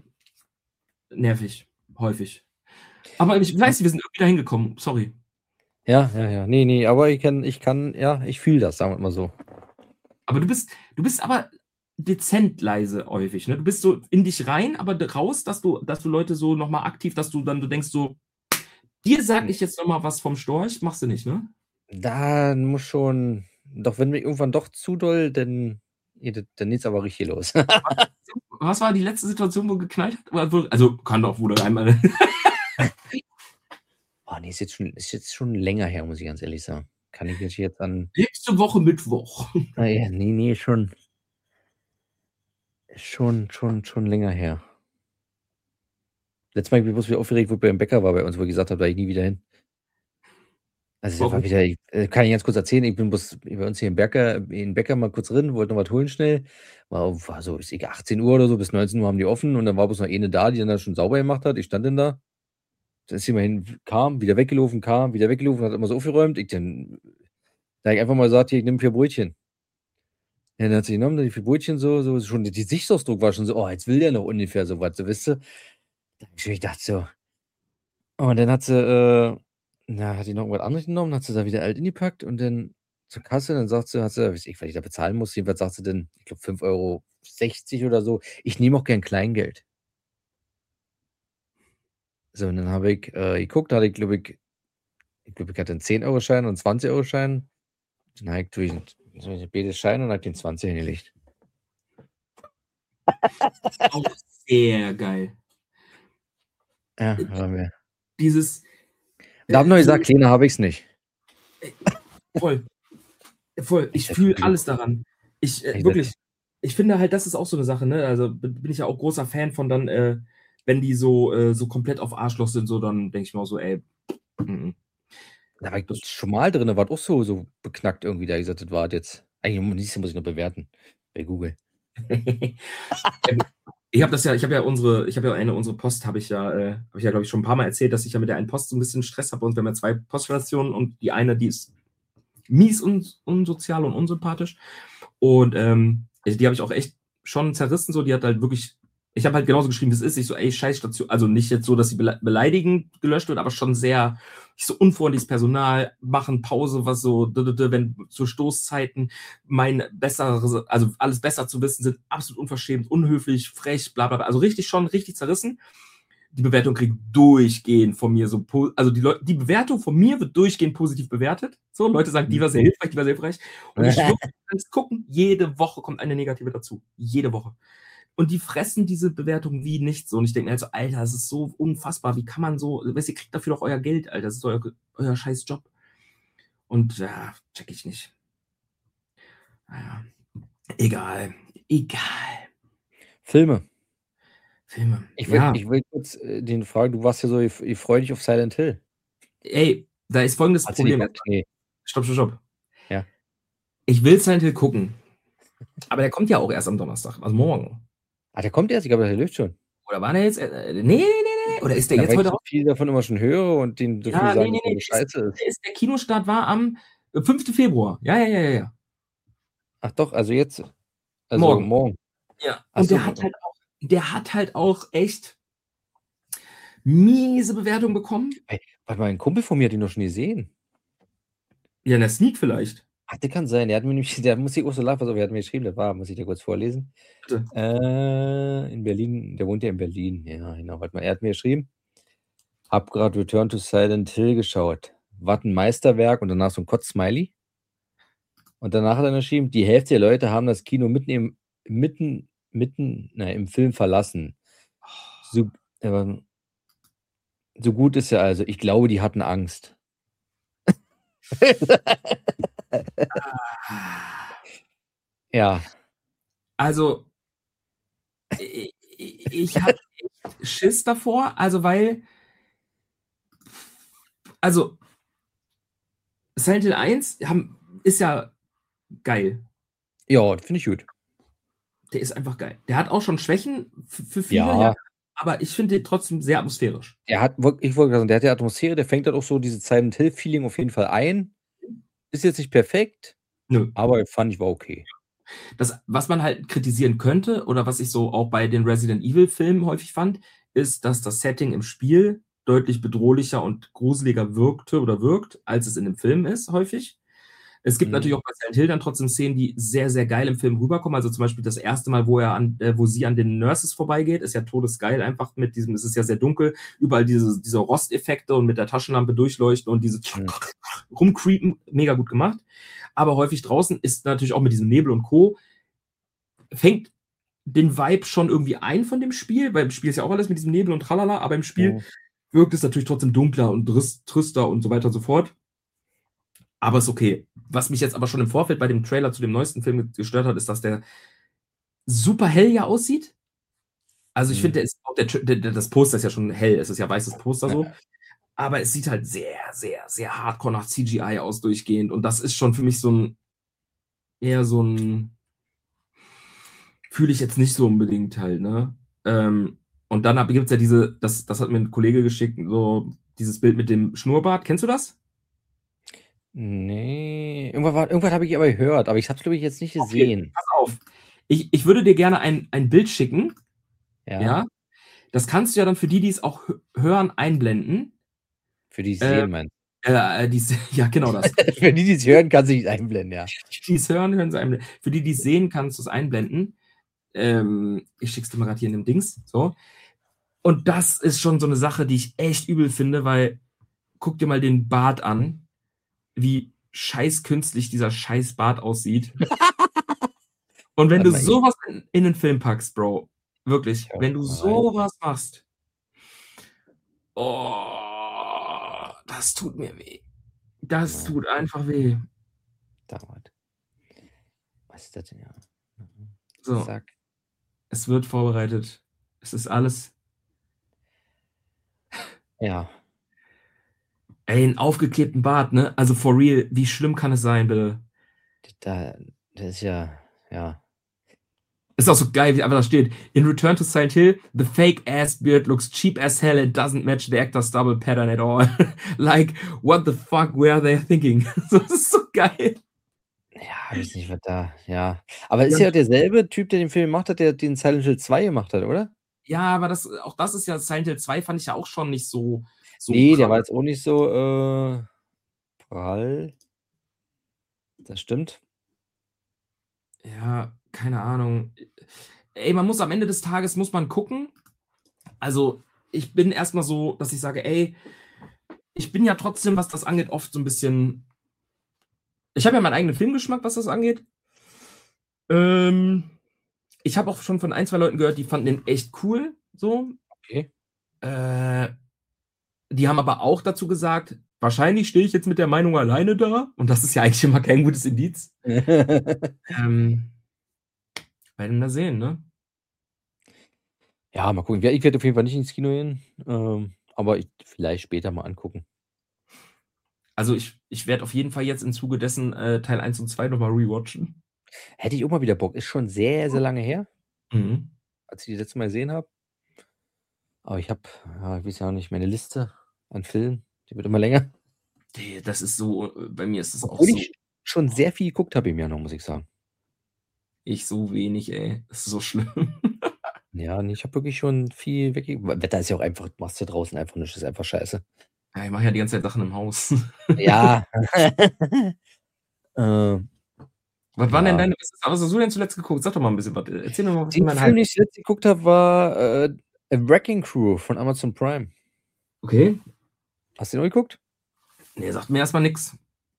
nervig, häufig. Aber ich weiß, wir sind irgendwie da hingekommen. Sorry. Ja, ja, ja. Nee, nee, aber ich kann, ich kann, ja, ich fühle das, sagen wir mal so. Aber du bist, du bist aber dezent leise häufig, ne? Du bist so in dich rein, aber raus, dass du, dass du Leute so nochmal aktiv, dass du dann, du denkst so, dir sag ich jetzt nochmal was vom Storch, machst du nicht, ne? Da muss schon, doch wenn mir irgendwann doch zu doll, dann, dann geht's aber richtig los. Was war die letzte Situation, wo geknallt hat? Also kann doch wohl einmal. Oh, nee, ist jetzt schon, ist jetzt schon länger her, muss ich ganz ehrlich sagen. Kann ich mich jetzt an. Nächste Woche Mittwoch. Ah, ja, nee, nee, schon. Schon, schon, schon länger her. Letztes Mal bin ich bloß wieder aufgeregt, wo ich beim Bäcker war bei uns, wo ich gesagt habe, da ich nie wieder hin. Also, war wieder, ich, kann ich ganz kurz erzählen, ich bin bloß bei uns hier im Bäcker, in Bäcker mal kurz drin, wollte noch was holen schnell. War, war so, ist egal, achtzehn Uhr oder so, bis neunzehn Uhr haben die offen und dann war bloß noch eine da, die dann das schon sauber gemacht hat. Ich stand dann da. Dann ist sie mal hin, kam, wieder weggelaufen, kam, wieder weggelaufen, hat immer so aufgeräumt. Ich dann, da ich einfach mal gesagt, hier, ich nehme vier Brötchen. Ja, dann hat sie genommen, die vier Brötchen so, so, schon, die Gesichtsausdruck war schon so, oh, jetzt will der noch ungefähr so was, so, wisst ihr? Ich dachte so. Und dann hat sie, äh, na, hat die noch irgendwas anderes genommen, hat sie da wieder alt ingepackt und dann zur Kasse, dann sagt sie, hat sie, weiß ich, was ich da bezahlen muss, jedenfalls sagt sie dann, ich glaube, fünf Euro sechzig oder so. Ich nehme auch gern Kleingeld. So, und dann habe ich äh, geguckt, da hatte ich, glaube ich, ich glaube, ich hatte einen zehn-Euro-Schein und einen zwanzig-Euro-Schein. Dann habe ich durch den beide Scheine und habe den zwanzig hingelegt. Auch sehr geil. Ja, haben wir. Dieses. Da haben wir gesagt, kleiner habe ich es nicht. Voll. Voll. Ich fühle alles daran. Ich, äh, wirklich, ich finde halt, das ist auch so eine Sache, ne? Also bin ich ja auch großer Fan von dann, äh, wenn die so, äh, so komplett auf Arschloch sind, so, dann denke ich mir auch so, ey. M-m. Da war ich schon mal drin, da war auch so, so beknackt irgendwie, da gesagt, das war jetzt. Eigentlich muss ich noch bewerten bei Google. Ich habe das ja, ich habe ja unsere, ich habe ja eine, unsere Post, habe ich ja, äh, habe ich ja, glaube ich, schon ein paar Mal erzählt, dass ich ja mit der einen Post so ein bisschen Stress habe. Und wir haben ja zwei Poststationen und die eine, die ist mies und unsozial und unsympathisch. Und ähm, die habe ich auch echt schon zerrissen, so, die hat halt wirklich, ich habe halt genauso geschrieben, wie es ist. Ich so, ey, scheiß Station, also nicht jetzt so, dass sie beleidigend gelöscht wird, aber schon sehr, ich so unfreundliches Personal, machen Pause, was so, wenn zu Stoßzeiten mein besseres, also alles besser zu wissen, sind absolut unverschämt, unhöflich, frech, bla bla bla. Also richtig schon, richtig zerrissen. Die Bewertung kriegt durchgehend von mir so, also die Leute, die Bewertung von mir wird durchgehend positiv bewertet. So, Leute sagen, die war sehr hilfreich, die war sehr hilfreich. Und ich würde gucken, jede Woche kommt eine negative dazu. Jede Woche. Und die fressen diese Bewertung wie nichts. So. Und ich denke mir halt so, Alter, das ist so unfassbar. Wie kann man so, weißt, ihr kriegt dafür doch euer Geld, Alter. Das ist euer, euer scheiß Job. Und ja, check ich nicht. Naja, egal. Egal. Filme. Filme. Ich will, ja. ich will kurz äh, den fragen, du warst ja so, ich, ich freue dich auf Silent Hill. Ey, da ist folgendes Hast Problem. Nee. Stopp, stopp, stopp. Ja. Ich will Silent Hill gucken. Aber der kommt ja auch erst am Donnerstag, also morgen. Ah, der kommt erst? Ich glaube, der läuft schon. Oder war der jetzt? Äh, nee, nee, nee, nee. Oder ist der Ja, jetzt weil heute ich so raus? viel davon immer schon höre und denen so viel Ja, nee, sagen, nee, dass der nee. so Der ist, scheiße ist. der, ist, der Kinostart war am äh, fünften Februar. Ja, ja, ja, ja, ja. Ach doch, also jetzt. Also Morgen. morgen. Ja. Ach Und so. der hat halt auch, der hat halt auch echt miese Bewertung bekommen. Ey, warte mal, ein Kumpel von mir hat ihn noch schon gesehen. Ja, in der Sneak vielleicht. Ach, der kann sein. Der hat mir nämlich, der muss ich auch so lachen, pass auf, er hat mir geschrieben, der war, muss ich dir kurz vorlesen. Bitte. Äh, in Berlin, der wohnt ja in Berlin. Ja, genau, warte mal, er hat mir geschrieben, hab gerade Return to Silent Hill geschaut. Was ein Meisterwerk und danach so ein Kotz-Smiley. Und danach hat er geschrieben, die Hälfte der Leute haben das Kino mitten im, mitten, mitten, na, im Film verlassen. So, äh, so gut ist er also. Ich glaube, die hatten Angst. Ja. Also, ich, ich habe echt Schiss davor, also weil, also, Silent Hill eins haben, ist ja geil. Ja, finde ich gut. Der ist einfach geil. Der hat auch schon Schwächen f- für viele, Ja. ja, aber ich finde den trotzdem sehr atmosphärisch. Er hat wirklich, ich wollte gerade sagen, der hat die Atmosphäre, der fängt halt auch so dieses Silent Hill-Feeling auf jeden Fall ein. Ist jetzt nicht perfekt, Nö. aber fand ich war okay. Das, was man halt kritisieren könnte, oder was ich so auch bei den Resident Evil-Filmen häufig fand, ist, dass das Setting im Spiel deutlich bedrohlicher und gruseliger wirkte oder wirkt, als es in dem Film ist, häufig. Es gibt Mhm. natürlich auch bei Silent Hill dann trotzdem Szenen, die sehr, sehr geil im Film rüberkommen. Also zum Beispiel das erste Mal, wo er an, äh, wo sie an den Nurses vorbeigeht, ist ja todesgeil einfach mit diesem, es ist ja sehr dunkel, überall diese, diese Rosteffekte und mit der Taschenlampe durchleuchten und diese Mhm. rumcreepen, mega gut gemacht. Aber häufig draußen ist natürlich auch mit diesem Nebel und Co. fängt den Vibe schon irgendwie ein von dem Spiel, weil im Spiel ist ja auch alles mit diesem Nebel und tralala, aber im Spiel Mhm. wirkt es natürlich trotzdem dunkler und trüster und so weiter und so fort. Aber ist okay. Was mich jetzt aber schon im Vorfeld bei dem Trailer zu dem neuesten Film gestört hat, ist, dass der super hell ja aussieht. Also ich Mhm. finde, der ist auch der, der, das Poster ist ja schon hell, es ist ja weißes Poster so. Ja. Aber es sieht halt sehr, sehr, sehr hardcore nach C G I aus durchgehend. Und das ist schon für mich so ein eher so ein fühle ich jetzt nicht so unbedingt halt, ne? Ähm, und dann gibt es ja diese, das, das hat mir ein Kollege geschickt, so dieses Bild mit dem Schnurrbart. Kennst du das? Nee, irgendwas, war- irgendwas habe ich aber gehört, aber ich habe es, glaube ich, jetzt nicht Okay, gesehen. pass auf. Ich, ich würde dir gerne ein, ein Bild schicken. Ja. Ja. Das kannst du ja dann für die, die es auch hören, einblenden. Für die es Äh, sehen, meinst Äh, die, ja, genau das. Für die, die es hören, kannst du nicht einblenden, ja. Die es hören, hören sie einblenden. Für die, die es sehen, kannst du es einblenden. Ähm, ich schick's dir mal gerade hier in dem Dings. So. Und das ist schon so eine Sache, die ich echt übel finde, weil guck dir mal den Bart an, wie scheiß künstlich dieser scheiß Bart aussieht. Und wenn Warte du mal, ich- sowas in, in den Film packst, Bro, wirklich, Schau wenn du mal rein. sowas machst, oh, das tut mir weh. Das Ja. tut einfach weh. Dauert. Was ist das denn? Ja. So, Zack. es wird vorbereitet. Es ist alles. Ja. Ey, einen aufgeklebten Bart, ne? Also for real, wie schlimm kann es sein, bitte? Da, das ist ja, ja. Ist auch so geil, wie einfach da steht. In Return to Silent Hill, the fake ass beard looks cheap as hell and doesn't match the actor's double pattern at all. Like, what the fuck were they thinking? Das ist so geil. Ja, ich weiß nicht, was da, ja. Aber ist Ja. ja derselbe Typ, der den Film gemacht hat, der den Silent Hill zwei gemacht hat, oder? Ja, aber das, auch das ist ja, Silent Hill zwei fand ich ja auch schon nicht so. so Nee, der prall. war jetzt auch nicht so äh, prall. Das stimmt. Ja, keine Ahnung. Ey, man muss am Ende des Tages, muss man gucken. Also, ich bin erstmal so, dass ich sage, ey, ich bin ja trotzdem, was das angeht, oft so ein bisschen. Ich habe ja meinen eigenen Filmgeschmack, was das angeht. Ähm, ich habe auch schon von ein, zwei Leuten gehört, die fanden den echt cool. So. Okay. Äh, die haben aber auch dazu gesagt, wahrscheinlich stehe ich jetzt mit der Meinung alleine da. Und das ist ja eigentlich immer kein gutes Indiz. ähm, werden wir sehen, ne? Ja, mal gucken. Ja, ich werde auf jeden Fall nicht ins Kino gehen, ähm, aber ich vielleicht später mal angucken. Also ich, ich werde auf jeden Fall jetzt im Zuge dessen äh, Teil eins und zwei nochmal rewatchen. Hätte ich auch mal wieder Bock. Ist schon sehr, sehr lange her, Mhm. als ich die letzte Mal gesehen habe. Aber ich habe, ja, ich weiß ja auch nicht, meine Liste an Filmen, die wird immer länger. Nee, das ist so, äh, bei mir ist das auch Obwohl so. ich schon sehr viel geguckt habe im Jahr noch, muss ich sagen. Ich so wenig, ey. Das ist so schlimm. Ja, ne, ich habe wirklich schon viel wegge Wetter ist ja auch einfach, du machst ja draußen einfach nichts, ist einfach scheiße. Ja, ich mache ja die ganze Zeit Sachen im Haus. Ja. Ähm, Was waren denn ja. deine besten was hast du denn zuletzt geguckt? Sag doch mal 'n bisschen was. Erzähl mir mal was Den über dein Film, Highlight. den ich zuletzt geguckt habe, war, äh, „A Wrecking Crew“ von Amazon Prime. Okay. Hast du den auch geguckt? Ne, sagt mir erst mal nix.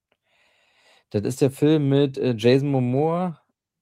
Das ist der Film mit, äh, Jason Momoa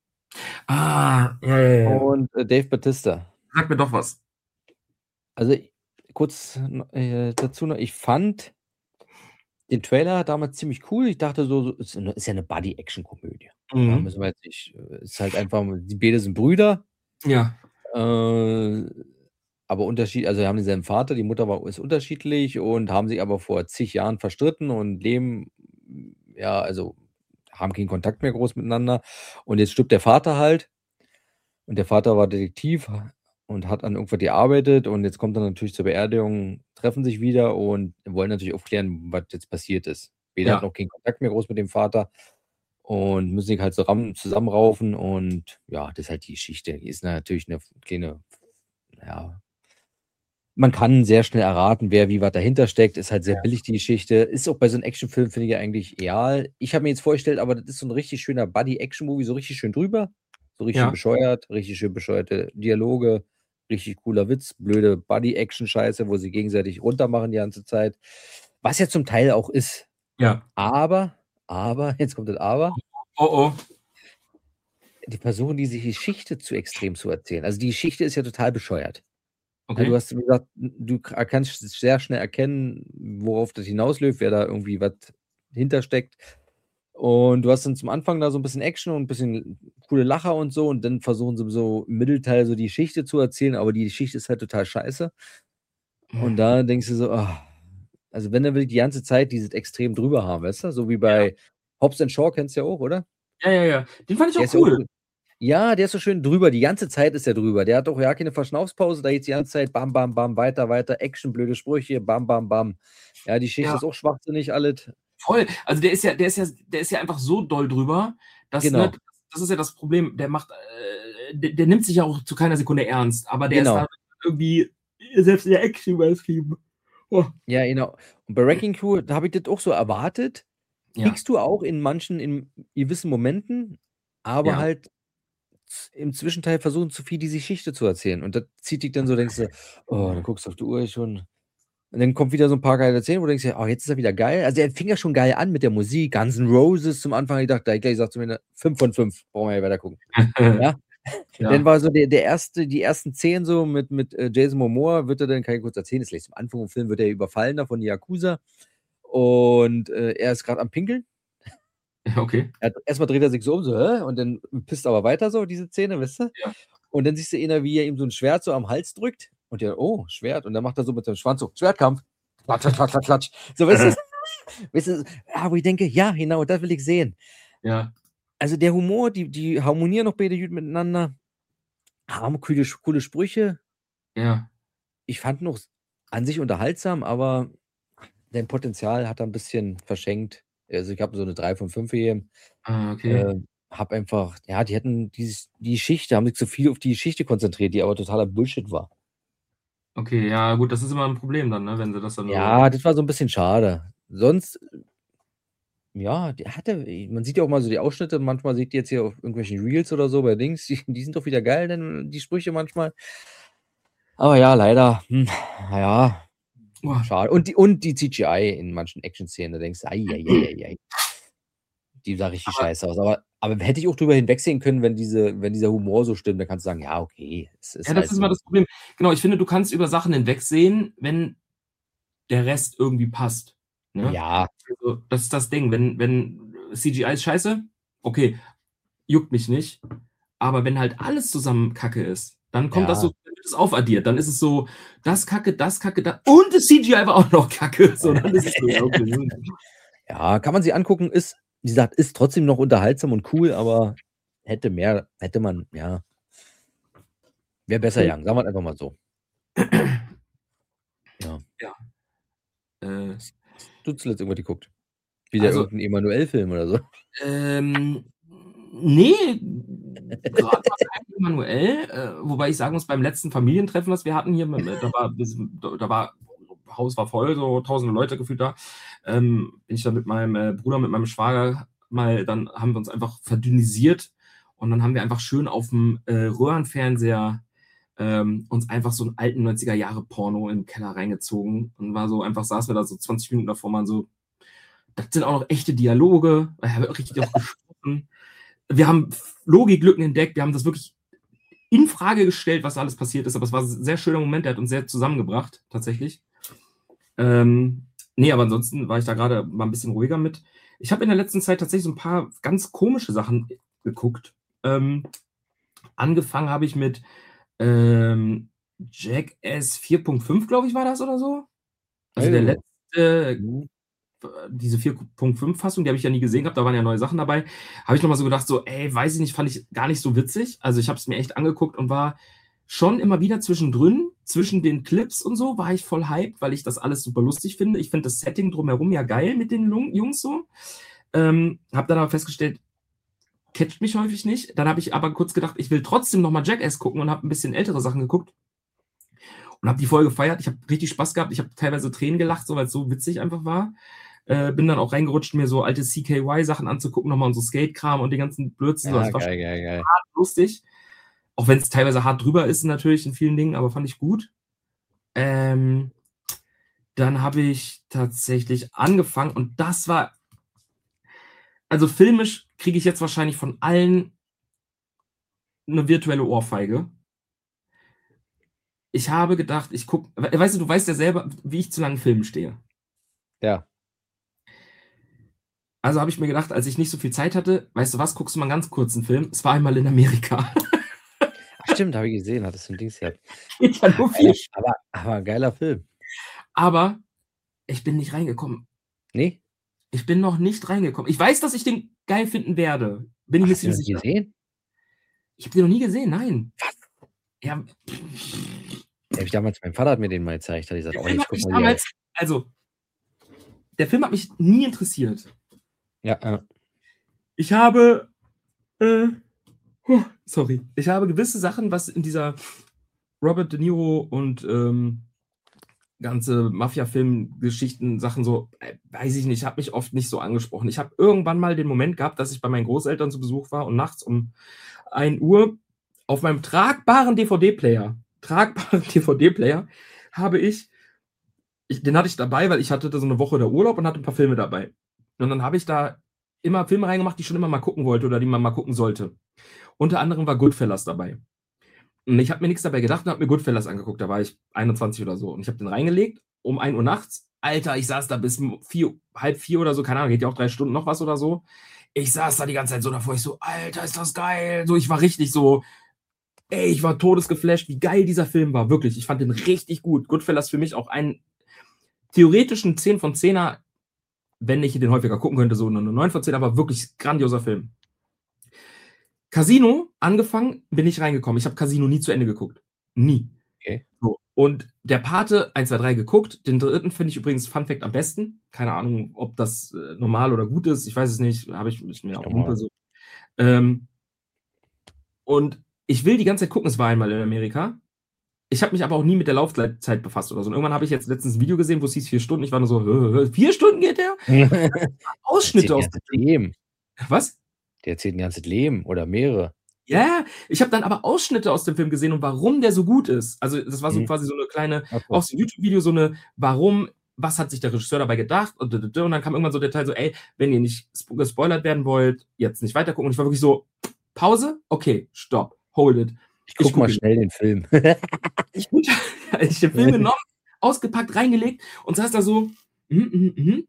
Ah, ja, ja, ja. und, äh, Dave Bautista. Sag mir doch was. Also, kurz n äh, dazu noch, ich fand den Trailer damals ziemlich cool. Ich dachte so so, ist 'ne ist ja 'ne Buddy-Action-Komödie. Ja, Mhm. müssen wir jetzt nicht äh, ist halt einfach die beide sind Brüder. Ja. Äh, aber Unterschied also, haben denselben Vater, die Mutter war ist unterschiedlich und haben sich aber vor zig Jahren verstritten und leben, ja, also, haben keinen Kontakt mehr groß miteinander. Und jetzt stirbt der Vater halt. Und der Vater war Detektiv und hat an irgendwas gearbeitet und jetzt kommt er natürlich zur Beerdigung, treffen sich wieder und wollen natürlich aufklären, was jetzt passiert ist. Beide hatten Ja. auch keinen Kontakt mehr groß mit dem Vater und müssen sich halt so ram zusammenraufen und ja, das ist halt die Geschichte. Die ist natürlich 'ne kleine ja man kann sehr schnell erraten, wer wie was dahinter steckt. Ist halt sehr Ja. billig, die Geschichte. Ist auch bei so 'nem Actionfilm, finde ich ja eigentlich ideal. Ich habe mir jetzt vorgestellt, aber das ist so 'n richtig schöner Buddy-Action-Movie, so richtig schön drüber, so richtig schön Ja. bescheuert, richtig schön bescheuerte Dialoge, richtig cooler Witz, blöde Buddy-Action-Scheiße, wo sie gegenseitig runtermachen die ganze Zeit, was ja zum Teil auch ist. Ja. Aber, aber, jetzt kommt das Aber Oh, oh. die versuchen diese Geschichte zu extrem zu erzählen. Also, die Geschichte ist ja total bescheuert. Ja, du Okay. hast wie gesagt, du k kannst sehr schnell erkennen, worauf das hinausläuft, wer da irgendwie was hintersteckt. Und du hast dann zum Anfang da so 'n bisschen Action und 'n bisschen coole Lacher und so und dann versuchen sie so im Mittelteil so die Geschichte zu erzählen, aber die Geschichte ist halt total scheiße. Und Hm. da denkst du so: „Ah“ also, wenn, dann will ich die ganze Zeit dieses extrem drüber haben, weißt du? So wie Ja. bei „Hobbs& Shaw“, kennst du ja auch, oder? Ja, ja, ja. Den fand ich Der auch ist ja auch cool. so ja, der ist so schön drüber. Die ganze Zeit ist der drüber. Der hat doch ja keine Verschnaufspause, da geht's die ganze Zeit bam, bam, bam, weiter, weiter, Action, blöde Sprüche, bam, bam, bam. Ja, die Geschichte Ja. ist auch schwachsinnig alles. Voll. Also, der ist ja der ist ja der ist ja einfach so doll drüber, dass ne, Genau. das ist ja das Problem, der macht äh, der der nimmt sich ja auch zu keiner Sekunde ernst, aber der ist Genau. da irgendwie selbst in der Action übertrieben. Oh. Ja, genau. Und bei „Wrecking Crew“, da habe ich das auch so erwartet. Ja. Kriegst du auch in manchen in gewissen Momenten, aber Ja. halt z im Zwischenteil versuchen zu viel die Geschichte zu erzählen. Und das zieht dich dann so, denkst du: „Oh“, dann guckst du auf die Uhr schon und dann kommt wieder so 'n paar geile Szenen, wo du denkst dir: „Oh, jetzt ist er wieder geil.“ Also, er fing ja schon geil an mit der Musik, Guns N' Roses zum Anfang. Ich dachte da habe ich gleich gesagt zu mir, ne: „fünf von fünf, brauchen wir nicht weiter gucken.“ Ja? Dann Ja. war so der der erste die ersten Szenen so mit mit, äh, Jason Momoa wird er dann kann ich kurz erzählen, ist gleich zum Anfang vom Film wird er überfallen da von den Yakuza und, äh, er ist grad am Pinkeln. Ja, okay. Er erst mal dreht er sich so um, so: „Hä?“ Und dann pisst er aber weiter so, diese Szene, weißt du? Ja. Und dann siehst du einer, wie er ihm so 'n Schwert so am Hals drückt und der: „Oh, Schwert.“ Und dann macht er so mit seinem Schwanz so: „Schwertkampf.“ Klatsch, klatsch, klatsch, klatsch, klatsch. So, weißt du? Weißt du, ja, wo ich denke: „Ja, genau, das will ich sehen.“ Ja. Also, der Humor, die die harmonieren auch beide gut miteinander, haben coole coole Sprüche. Ja. Ich fand ihn auch s an sich unterhaltsam, aber sein Potenzial hat er 'n bisschen verschenkt. Also, ich habe ihm so 'ne drei von fünf gegeben. Ah, okay. Äh, habe einfach ja, die hätten dieses die Geschichte haben sich zu viel auf die Geschichte konzentriert, die aber totaler Bullshit war. Okay, ja gut, das ist immer 'n Problem dann, ne, wenn sie das dann so Ja, das war so 'n bisschen schade. Sonst ja, der hatte äh, man sieht ja auch mal so die Ausschnitte. Manchmal seht ihr jetzt hier auf irgendwelchen Reels oder so bei Dings, die die sind doch wieder geil, dann die Sprüche manchmal. Aber ja, leider, hm, na ja, Boah. schade. Und die und die CGI in manchen Action-Szenen, da denkst du: „Ei, ei, ei, ei, ei.“ Die sah richtig Aber scheiße aus. Aber aber hätte ich auch drüber hinwegsehen können, wenn diese wenn dieser Humor so stimmt, dann kannst du sagen: „Ja, okay, es Ja, ist das halt ist so immer 'n“ das Problem. Genau, ich finde, du kannst über Sachen hinwegsehen, wenn der Rest irgendwie passt, ne? Ja. Also, das ist das Ding, wenn wenn CGI ist scheiße, okay, juckt mich nicht. Aber wenn halt alles zusammen Kacke ist, dann kommt das so Ja. dann wird das aufaddiert. Dann ist es so, das Kacke, das Kacke, da und das CGI war auch noch Kacke. So, dann ist es so, ja, okay. Ja, kann man sich angucken, ist, wie gesagt, ist trotzdem noch unterhaltsam und cool, aber hätte mehr, hätte man, ja. Wäre besser Oh. gegangen, sagen wir einfach mal so. Ja. Ja. Äh, Hast du zuletzt irgendwas geguckt? Wieder also, irgendein Emanuel-Film oder so? ähm, nee, gerade mal kein Emanuel, äh, wobei ich sagen muss, beim letzten Familientreffen, was wir hatten hier, mit, mit, da war, da, da war, Haus war voll, so tausende Leute gefühlt da, ähm, bin ich dann mit meinem äh, Bruder, mit meinem Schwager mal, dann haben wir uns einfach verdünnisiert und dann haben wir einfach schön auf dem äh, Röhrenfernseher ähm, uns einfach so einen alten neunziger Jahre Porno im Keller reingezogen und war so, einfach saßen wir da so zwanzig Minuten davor, mal so, das sind auch noch echte Dialoge, er hat richtig auch gesprochen. Wir haben Logiklücken entdeckt, wir haben das wirklich in Frage gestellt, was alles passiert ist, aber es war ein sehr schöner Moment, der hat uns sehr zusammengebracht, tatsächlich. Ähm, nee, aber ansonsten war ich da gerade mal ein bisschen ruhiger mit. Ich habe in der letzten Zeit tatsächlich so ein paar ganz komische Sachen geguckt. Ähm, angefangen habe ich mit ähm, Jackass vier Punkt fünf, glaube ich, war das oder so. Also der Oh. letzte, Mhm. diese vier Punkt fünf Fassung, die habe ich ja nie gesehen gehabt, da waren ja neue Sachen dabei. Habe ich noch mal so gedacht, so, ey, weiß ich nicht, fand ich gar nicht so witzig. Also ich habe es mir echt angeguckt und war schon immer wieder zwischendrin, zwischen den Clips und so, war ich voll hyped, weil ich das alles super lustig finde. Ich finde das Setting drumherum ja geil mit den Jungs so. Ähm, habe dann aber festgestellt, catcht mich häufig nicht. Dann habe ich aber kurz gedacht, ich will trotzdem noch mal Jackass gucken und habe ein bisschen ältere Sachen geguckt und habe die Folge gefeiert. Ich habe richtig Spaß gehabt. Ich habe teilweise Tränen gelacht, so, weil es so witzig einfach war. Äh, bin dann auch reingerutscht, mir so alte C K Y-Sachen anzugucken, nochmal unsere Skate-Kram und den ganzen Blödsinn. Ja, Das war geil, geil, geil. hart lustig. Auch wenn es teilweise hart drüber ist, natürlich in vielen Dingen, aber fand ich gut. Ähm, dann habe ich tatsächlich angefangen und das war, also filmisch kriege ich jetzt wahrscheinlich von allen eine virtuelle Ohrfeige. Ich habe gedacht, ich gucke, weißt du, du weißt ja selber, wie ich zu langen Filmen stehe. Ja. Also habe ich mir gedacht, als ich nicht so viel Zeit hatte, weißt du was, guckst du mal einen ganz kurzen Film. Es war einmal in Amerika. Ach, stimmt, habe ich gesehen, hattest du ein Dings gehabt. Geht ja nur vier Stunden. Aber, aber geiler Film. Aber ich bin nicht reingekommen. Nee? Ich bin noch nicht reingekommen. Ich weiß, dass ich den geil finden werde. Bin ich Ach, mir hast du den ziemlich noch nie sicher. gesehen? Ich habe den noch nie gesehen, nein. Was? Ja, Ja, ich damals, mein Vater hat mir den mal gezeigt, hat gesagt, der oh, Film jetzt hat guck mich mal hier. damals, also, der Film hat mich nie interessiert. Ja, ja. Ich habe, äh, huh, sorry, ich habe gewisse Sachen, was in dieser Robert De Niro und ähm, ganze Mafia-Film-Geschichten, Sachen so, äh, weiß ich nicht, hat mich oft nicht so angesprochen. Ich habe irgendwann mal den Moment gehabt, dass ich bei meinen Großeltern zu Besuch war und nachts um ein Uhr auf meinem tragbaren D V D-Player, tragbaren D V D-Player, habe ich, ich, den hatte ich dabei, weil ich hatte da so eine Woche der Urlaub und hatte ein paar Filme dabei. Und dann habe ich da immer Filme reingemacht, die ich schon immer mal gucken wollte oder die man mal gucken sollte. Unter anderem war Goodfellas dabei. Und ich habe mir nichts dabei gedacht und habe mir Goodfellas angeguckt. Da war ich einundzwanzig oder so. Und ich habe den reingelegt um ein Uhr nachts. Alter, ich saß da bis vier, halb vier oder so. Keine Ahnung, geht ja auch drei Stunden noch was oder so. Ich saß da die ganze Zeit so davor. Ich so, Alter, ist das geil. So, ich war richtig so, ey, ich war todesgeflasht, wie geil dieser Film war. Wirklich, ich fand den richtig gut. Goodfellas für mich auch einen theoretischen zehn von zehner, wenn ich den häufiger gucken könnte, so eine neun von zehn, aber wirklich grandioser Film. Casino, angefangen, bin ich reingekommen. Ich habe Casino nie zu Ende geguckt. Nie. Okay. So. Und der Pate eins, zwei, drei geguckt. Den dritten finde ich übrigens, Fun Fact, am besten. Keine Ahnung, ob das äh, normal oder gut ist. Ich weiß es nicht. Habe ich, ich mir auch Humpe so. Ähm, und ich will die ganze Zeit gucken, es war einmal in Amerika. Ich habe mich aber auch nie mit der Laufzeit befasst oder so. Und irgendwann habe ich jetzt letztens ein Video gesehen, wo es hieß vier Stunden. Ich war nur so, hö, hö, vier Stunden geht der? Ausschnitte aus dem Leben. Was? Der erzählt ein ganzes Leben oder mehrere. Ja, ich habe dann aber Ausschnitte aus dem Film gesehen und warum der so gut ist. Also das war so Mhm. quasi so eine kleine, Okay. auch so ein YouTube-Video, so eine, warum, was hat sich der Regisseur dabei gedacht? Und, und dann kam irgendwann so der Teil so, ey, wenn ihr nicht gespoilert werden wollt, jetzt nicht weiter gucken. Und ich war wirklich so, Pause? Okay, stopp, hold it. Ich guck, Ich guck mal ihn. schnell den Film. Ich habe den Film genommen, ausgepackt, reingelegt und saß da so, mhm, mhm, mhm.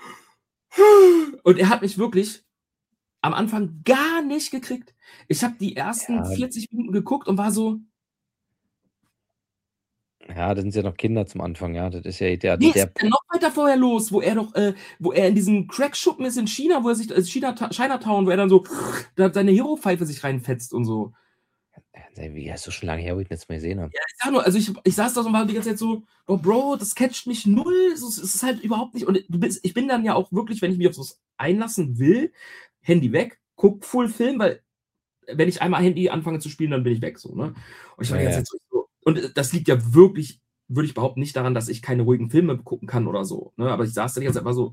Und er hat mich wirklich am Anfang gar nicht gekriegt. Ich habe die ersten Ja. vierzig Minuten geguckt und war so, Ja, da sind ja noch Kinder zum Anfang, ja. Das ist ja der, Nee, es der geht ja noch weiter vorher los, wo er doch, äh, wo er in diesem Crackschuppen ist in China, wo er sich, äh, China, Chinatown, wo er dann so da seine Hero-Pfeife sich reinfetzt und so. Wie, das ist so schon lange her, wo ich ihn jetzt mal gesehen habe. Ja, ich sag nur, also ich, ich saß da so und war die ganze Zeit so, oh Bro, das catcht mich null, es ist, es ist halt überhaupt nicht, und du bist, ich bin dann ja auch wirklich, wenn ich mich auf sowas einlassen will, Handy weg, guck Full Film, weil wenn ich einmal Handy anfange zu spielen, dann bin ich weg, so, ne? Und ich war die Ja, ganze ja. Zeit so, und das liegt ja wirklich, würde ich behaupten, nicht daran, dass ich keine ruhigen Filme gucken kann oder so, ne? Aber ich saß da die ganze Zeit einfach so,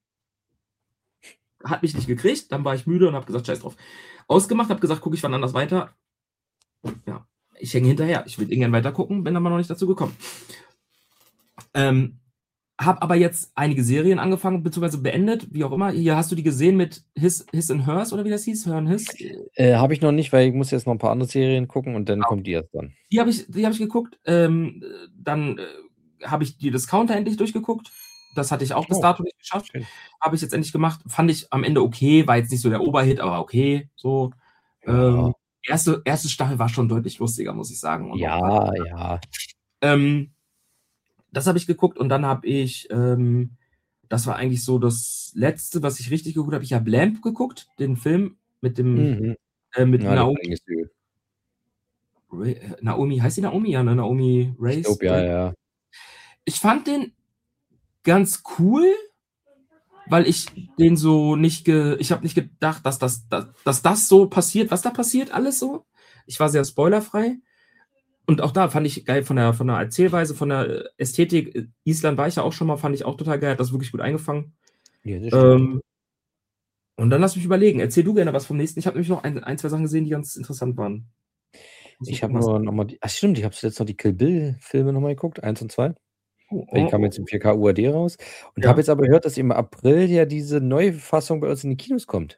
hat mich nicht gekriegt, dann war ich müde und habe gesagt, scheiß drauf. Ausgemacht, habe gesagt, gucke ich wann anders weiter. Ja, ich hänge hinterher. Ich will irgendwann weiter gucken, bin aber noch nicht dazu gekommen. Ähm, habe aber jetzt einige Serien angefangen, beziehungsweise beendet, wie auch immer. Hier hast du die gesehen mit His, His and Hers, oder wie das hieß? Her and His? Äh, habe ich noch nicht, weil ich muss jetzt noch ein paar andere Serien gucken und dann Ah, kommt die erst dann. Die habe ich, die hab ich geguckt. Ähm, dann äh, habe ich die Discounter endlich durchgeguckt. Das hatte ich auch bis Oh, dato nicht geschafft. schön. Habe ich jetzt endlich gemacht. Fand ich am Ende okay. War jetzt nicht so der Oberhit, aber okay. So. Ja. Ähm, erste, erste Staffel war schon deutlich lustiger, muss ich sagen. Und Ja, auch, ja. ähm, das habe ich geguckt und dann habe ich, ähm, das war eigentlich so das Letzte, was ich richtig geguckt habe. Ich habe Lamp geguckt, den Film mit dem, Mhm. äh, mit Ja, den fand Naomi. ich nicht so gut. Ra- Naomi, heißt die Naomi? Ja, ne? Naomi Ich Race. glaube, ja, ja. Ich fand den ganz cool, weil ich den so nicht, ge ich habe nicht gedacht, dass das, dass, dass das so passiert, was da passiert, alles so. Ich war sehr spoilerfrei. Und auch da fand ich geil von der, von der Erzählweise, von der Ästhetik. Island war ich ja auch schon mal, fand ich auch total geil, hat das wirklich gut eingefangen. Ja, das stimmt. Ähm, und dann lass mich überlegen. Erzähl du gerne was vom nächsten. Ich habe nämlich noch ein, ein, zwei Sachen gesehen, die ganz interessant waren. Muss Ich mal habe gucken, was- nur nochmal die. Ach, stimmt, ich habe zuletzt noch die Kill Bill-Filme nochmal geguckt, eins und zwei. Oh, Weil die oh, kamen oh. jetzt im vier K U A D raus. Und Ja. habe jetzt aber gehört, dass im April ja diese neue Fassung bei uns in die Kinos kommt.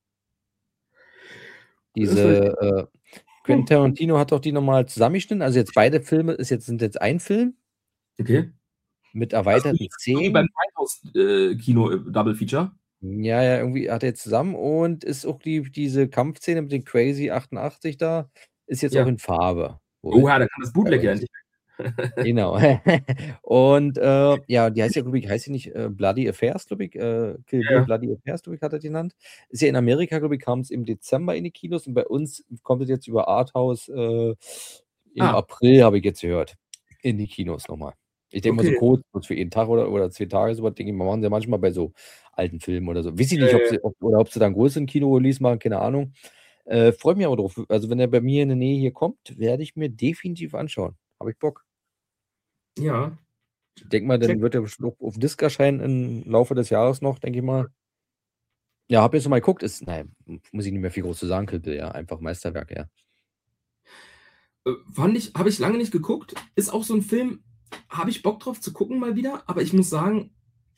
Diese äh, Quentin Tarantino hat doch die nochmal zusammengeschnitten. Also jetzt beide Filme ist jetzt, sind jetzt ein Film Okay. mit erweiterten Also wie, wie beim Szenen. Grindhouse-Kino äh, Double Feature. Ja, ja, irgendwie hat er jetzt zusammen und ist auch die, diese Kampfszene mit den Crazy achtundachtzig da, ist jetzt Ja. auch in Farbe. Oh ja, da kann das Bootleg ja endlich. Genau. Und äh, ja, die heißt ja, glaube ich, heißt sie nicht äh, Bloody Affairs, glaube ich. Äh, Kill Bill Ja. Bloody Affairs, glaube ich, hat er die genannt. Ist ja in Amerika, glaube ich, kam es im Dezember in die Kinos und bei uns kommt es jetzt über Arthouse äh, im Ah. April, habe ich jetzt gehört, in die Kinos nochmal. Ich denke Okay. mal so kurz, kurz für jeden Tag oder, oder zwei Tage, sowas, denke ich mal, machen sie ja manchmal bei so alten Filmen oder so. Weiß ich nicht, Ja, ob ja, sie, ob, oder ob sie dann größeren Kino-Release machen, keine Ahnung. Äh, Freue mich aber drauf. Also, wenn er bei mir in der Nähe hier kommt, werde ich mir definitiv anschauen. Habe ich Bock. Ja. Ich denke mal, dann Check. wird er bestimmt auf Disc erscheinen im Laufe des Jahres noch, denke ich mal. Ja, habe jetzt noch mal geguckt. Ist, nein, muss ich nicht mehr viel groß zu sagen, Kill Bill, ja. Einfach Meisterwerk, ja. Äh, fand ich, habe ich lange nicht geguckt. Ist auch so ein Film, habe ich Bock drauf zu gucken mal wieder, aber ich muss sagen,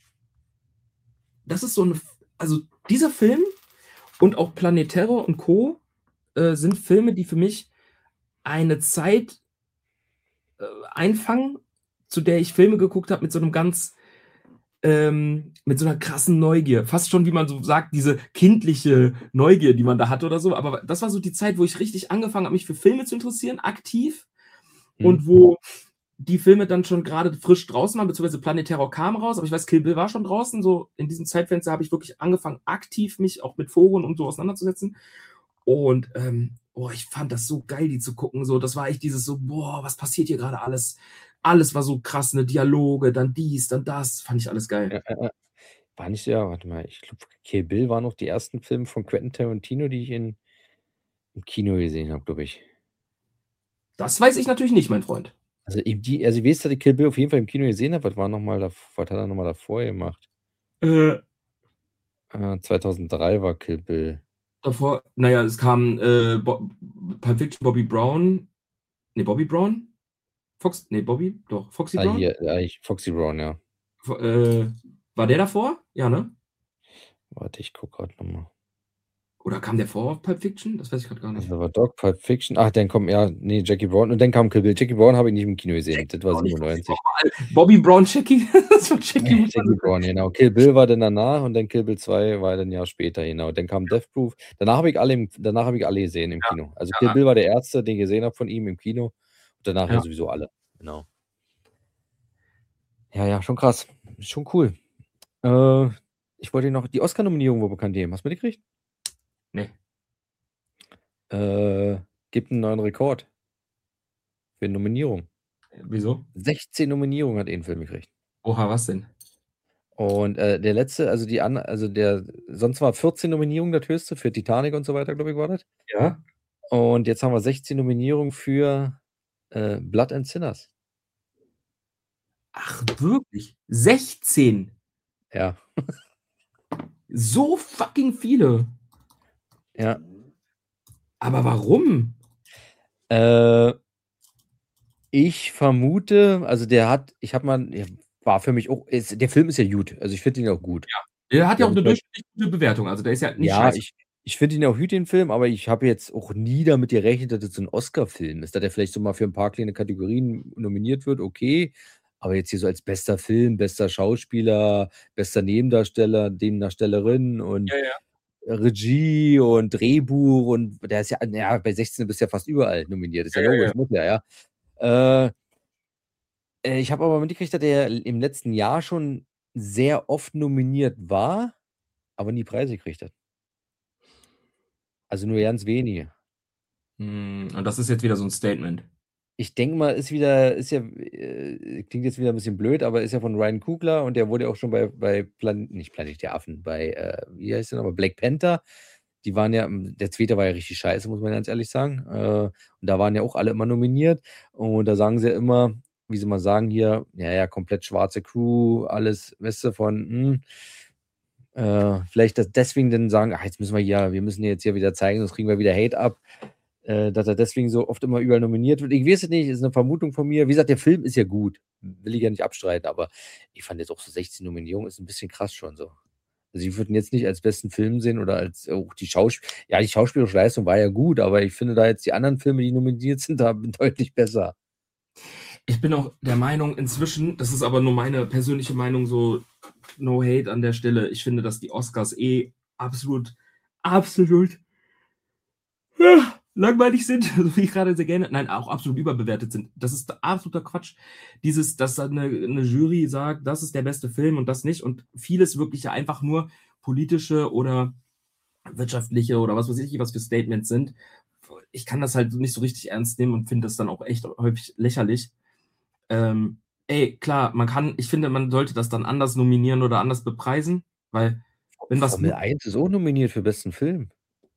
das ist so eine, also dieser Film und auch Planet Terror und Co. Äh, sind Filme, die für mich eine Zeit äh, einfangen, zu der ich Filme geguckt habe mit so einem ganz, ähm, mit so einer krassen Neugier. Fast schon, wie man so sagt, diese kindliche Neugier, die man da hat oder so. Aber das war so die Zeit, wo ich richtig angefangen habe, mich für Filme zu interessieren, aktiv. Hm. Und wo die Filme dann schon gerade frisch draußen waren, beziehungsweise Planet Terror kam raus, aber ich weiß, Kill Bill war schon draußen. So in diesem Zeitfenster habe ich wirklich angefangen, aktiv mich auch mit Foren und so auseinanderzusetzen. Und ähm, oh, ich fand das so geil, die zu gucken. So, das war echt dieses so, boah, was passiert hier gerade alles? Alles war so krass, ne Dialoge, dann dies, dann das. Fand ich alles geil. Ja, ja, ja. War nicht, ja, warte mal, ich glaube, Kill Bill waren noch die ersten Filme von Quentin Tarantino, die ich in, im Kino gesehen habe, glaube ich. Das weiß ich natürlich nicht, mein Freund. Also, ich, die, also ich weiß, dass ich Kill Bill auf jeden Fall im Kino gesehen habe. Was war noch mal, da, was hat er nochmal davor gemacht? Äh, Äh, zweitausenddrei war Kill Bill. davor, naja, es kam äh, Bo Pulp Fiction, Bobby Brown. Ne, Bobby Brown? Fox, nee, Bobby, doch, Foxy Ah, Brown? hier, ja, ich, Foxy Brown, ja. Äh, war der davor? Ja, ne? Warte, ich gucke gerade nochmal. Oder kam der vor Pulp Fiction? Das weiß ich gerade gar nicht. Also war Dog, Pulp Fiction. Ach, dann kommt, ja, nee, Jackie Brown. Und dann kam Kill Bill. Jackie Brown habe ich nicht im Kino gesehen. Jackie Das war Brown, ich siebenundneunzig. Bobby Brown, Jackie. Das war Jackie, Jackie Brown, genau. Kill Bill war dann danach und dann Kill Bill zwei war dann ein Jahr später, genau. Dann kam Death Proof. Danach habe ich alle, im, danach habe ich alle gesehen im Ja, Kino. Also ja. Kill Bill war der erste, den ich gesehen habe von ihm im Kino. Und danach ja, Ja. sowieso alle, genau. Ja, ja, schon krass. Schon cool. Äh, ich wollte noch, die Oscar-Nominierung wurde bekannt geben. Hast du mitgekriegt? Nee. Äh, gibt einen neuen Rekord für Nominierung. Wieso? sechzehn Nominierungen hat ein Film gekriegt. Oha, was denn? Und äh, der letzte, also die an, also der, sonst war vierzehn Nominierungen das höchste für Titanic und so weiter, glaube ich, war das. Ja. Und jetzt haben wir sechzehn Nominierungen für äh, Blood and Sinners. Ach, wirklich? sechzehn? Ja. So fucking viele. Ja. Aber warum? Äh, ich vermute, also der hat, ich habe mal, ja, war für mich auch, ist, der Film ist ja gut, also ich finde ihn auch gut. Ja. Der hat ja Der auch eine wird- durchschnittlich gute Bewertung, also der ist ja nicht Ja, scheiße. ich, ich finde ihn auch gut, den Film, aber ich habe jetzt auch nie damit gerechnet, dass es so ein Oscar-Film ist, dass der vielleicht so mal für ein paar kleine Kategorien nominiert wird, okay. Aber jetzt hier so als bester Film, bester Schauspieler, bester Nebendarsteller, Nebendarstellerin und Ja, ja. Regie und Drehbuch und der ist ja, ja, bei sechzehn bist du ja fast überall nominiert, ist ja, Ja, ja, logisch, ja. muss ja, ja. Äh, äh, ich habe aber mitgekriegt, dass er im letzten Jahr schon sehr oft nominiert war, aber nie Preise gekriegt hat. Also nur ganz wenige. Hm, und das ist jetzt wieder so ein Statement. Ich denke mal, ist wieder, ist ja, äh, klingt jetzt wieder ein bisschen blöd, aber ist ja von Ryan Coogler und der wurde ja auch schon bei, bei Plan nicht Planet der Affen, bei, äh, wie heißt der nochmal, Black Panther. Die waren ja, der zweite war ja richtig scheiße, muss man ganz ehrlich sagen. Äh, und da waren ja auch alle immer nominiert. Und da sagen sie ja immer, wie sie mal sagen hier, ja, ja, komplett schwarze Crew, alles, weißt du, von, hm, äh, vielleicht das deswegen dann sagen, ach, jetzt müssen wir hier, wir müssen jetzt hier wieder zeigen, sonst kriegen wir wieder Hate ab, äh, dass er deswegen so oft immer überall nominiert wird. Ich weiß es nicht, ist eine Vermutung von mir. Wie gesagt, der Film ist ja gut, will ich ja nicht abstreiten, aber ich fand jetzt auch so sechzehn Nominierungen ist ein bisschen krass schon so. Also ich würde ihn jetzt nicht als besten Film sehen oder als auch die Schauspiel, ja, die schauspielerische Leistung war ja gut, aber ich finde da jetzt die anderen Filme, die nominiert sind, da deutlich besser. Ich bin auch der Meinung inzwischen, das ist aber nur meine persönliche Meinung, so no hate an der Stelle. Ich finde, dass die Oscars eh absolut, absolut ja, langweilig sind, so wie ich gerade sehr gerne, nein, auch absolut überbewertet sind. Das ist absoluter Quatsch. Dieses, dass eine, eine Jury sagt, das ist der beste Film und das nicht und vieles wirklich ja einfach nur politische oder wirtschaftliche oder was weiß ich, was für Statements sind. Ich kann das halt nicht so richtig ernst nehmen und finde das dann auch echt häufig lächerlich. Ähm, ey, klar, man kann, ich finde, man sollte das dann anders nominieren oder anders bepreisen, weil wenn was Formel eins ist auch nominiert für besten Film.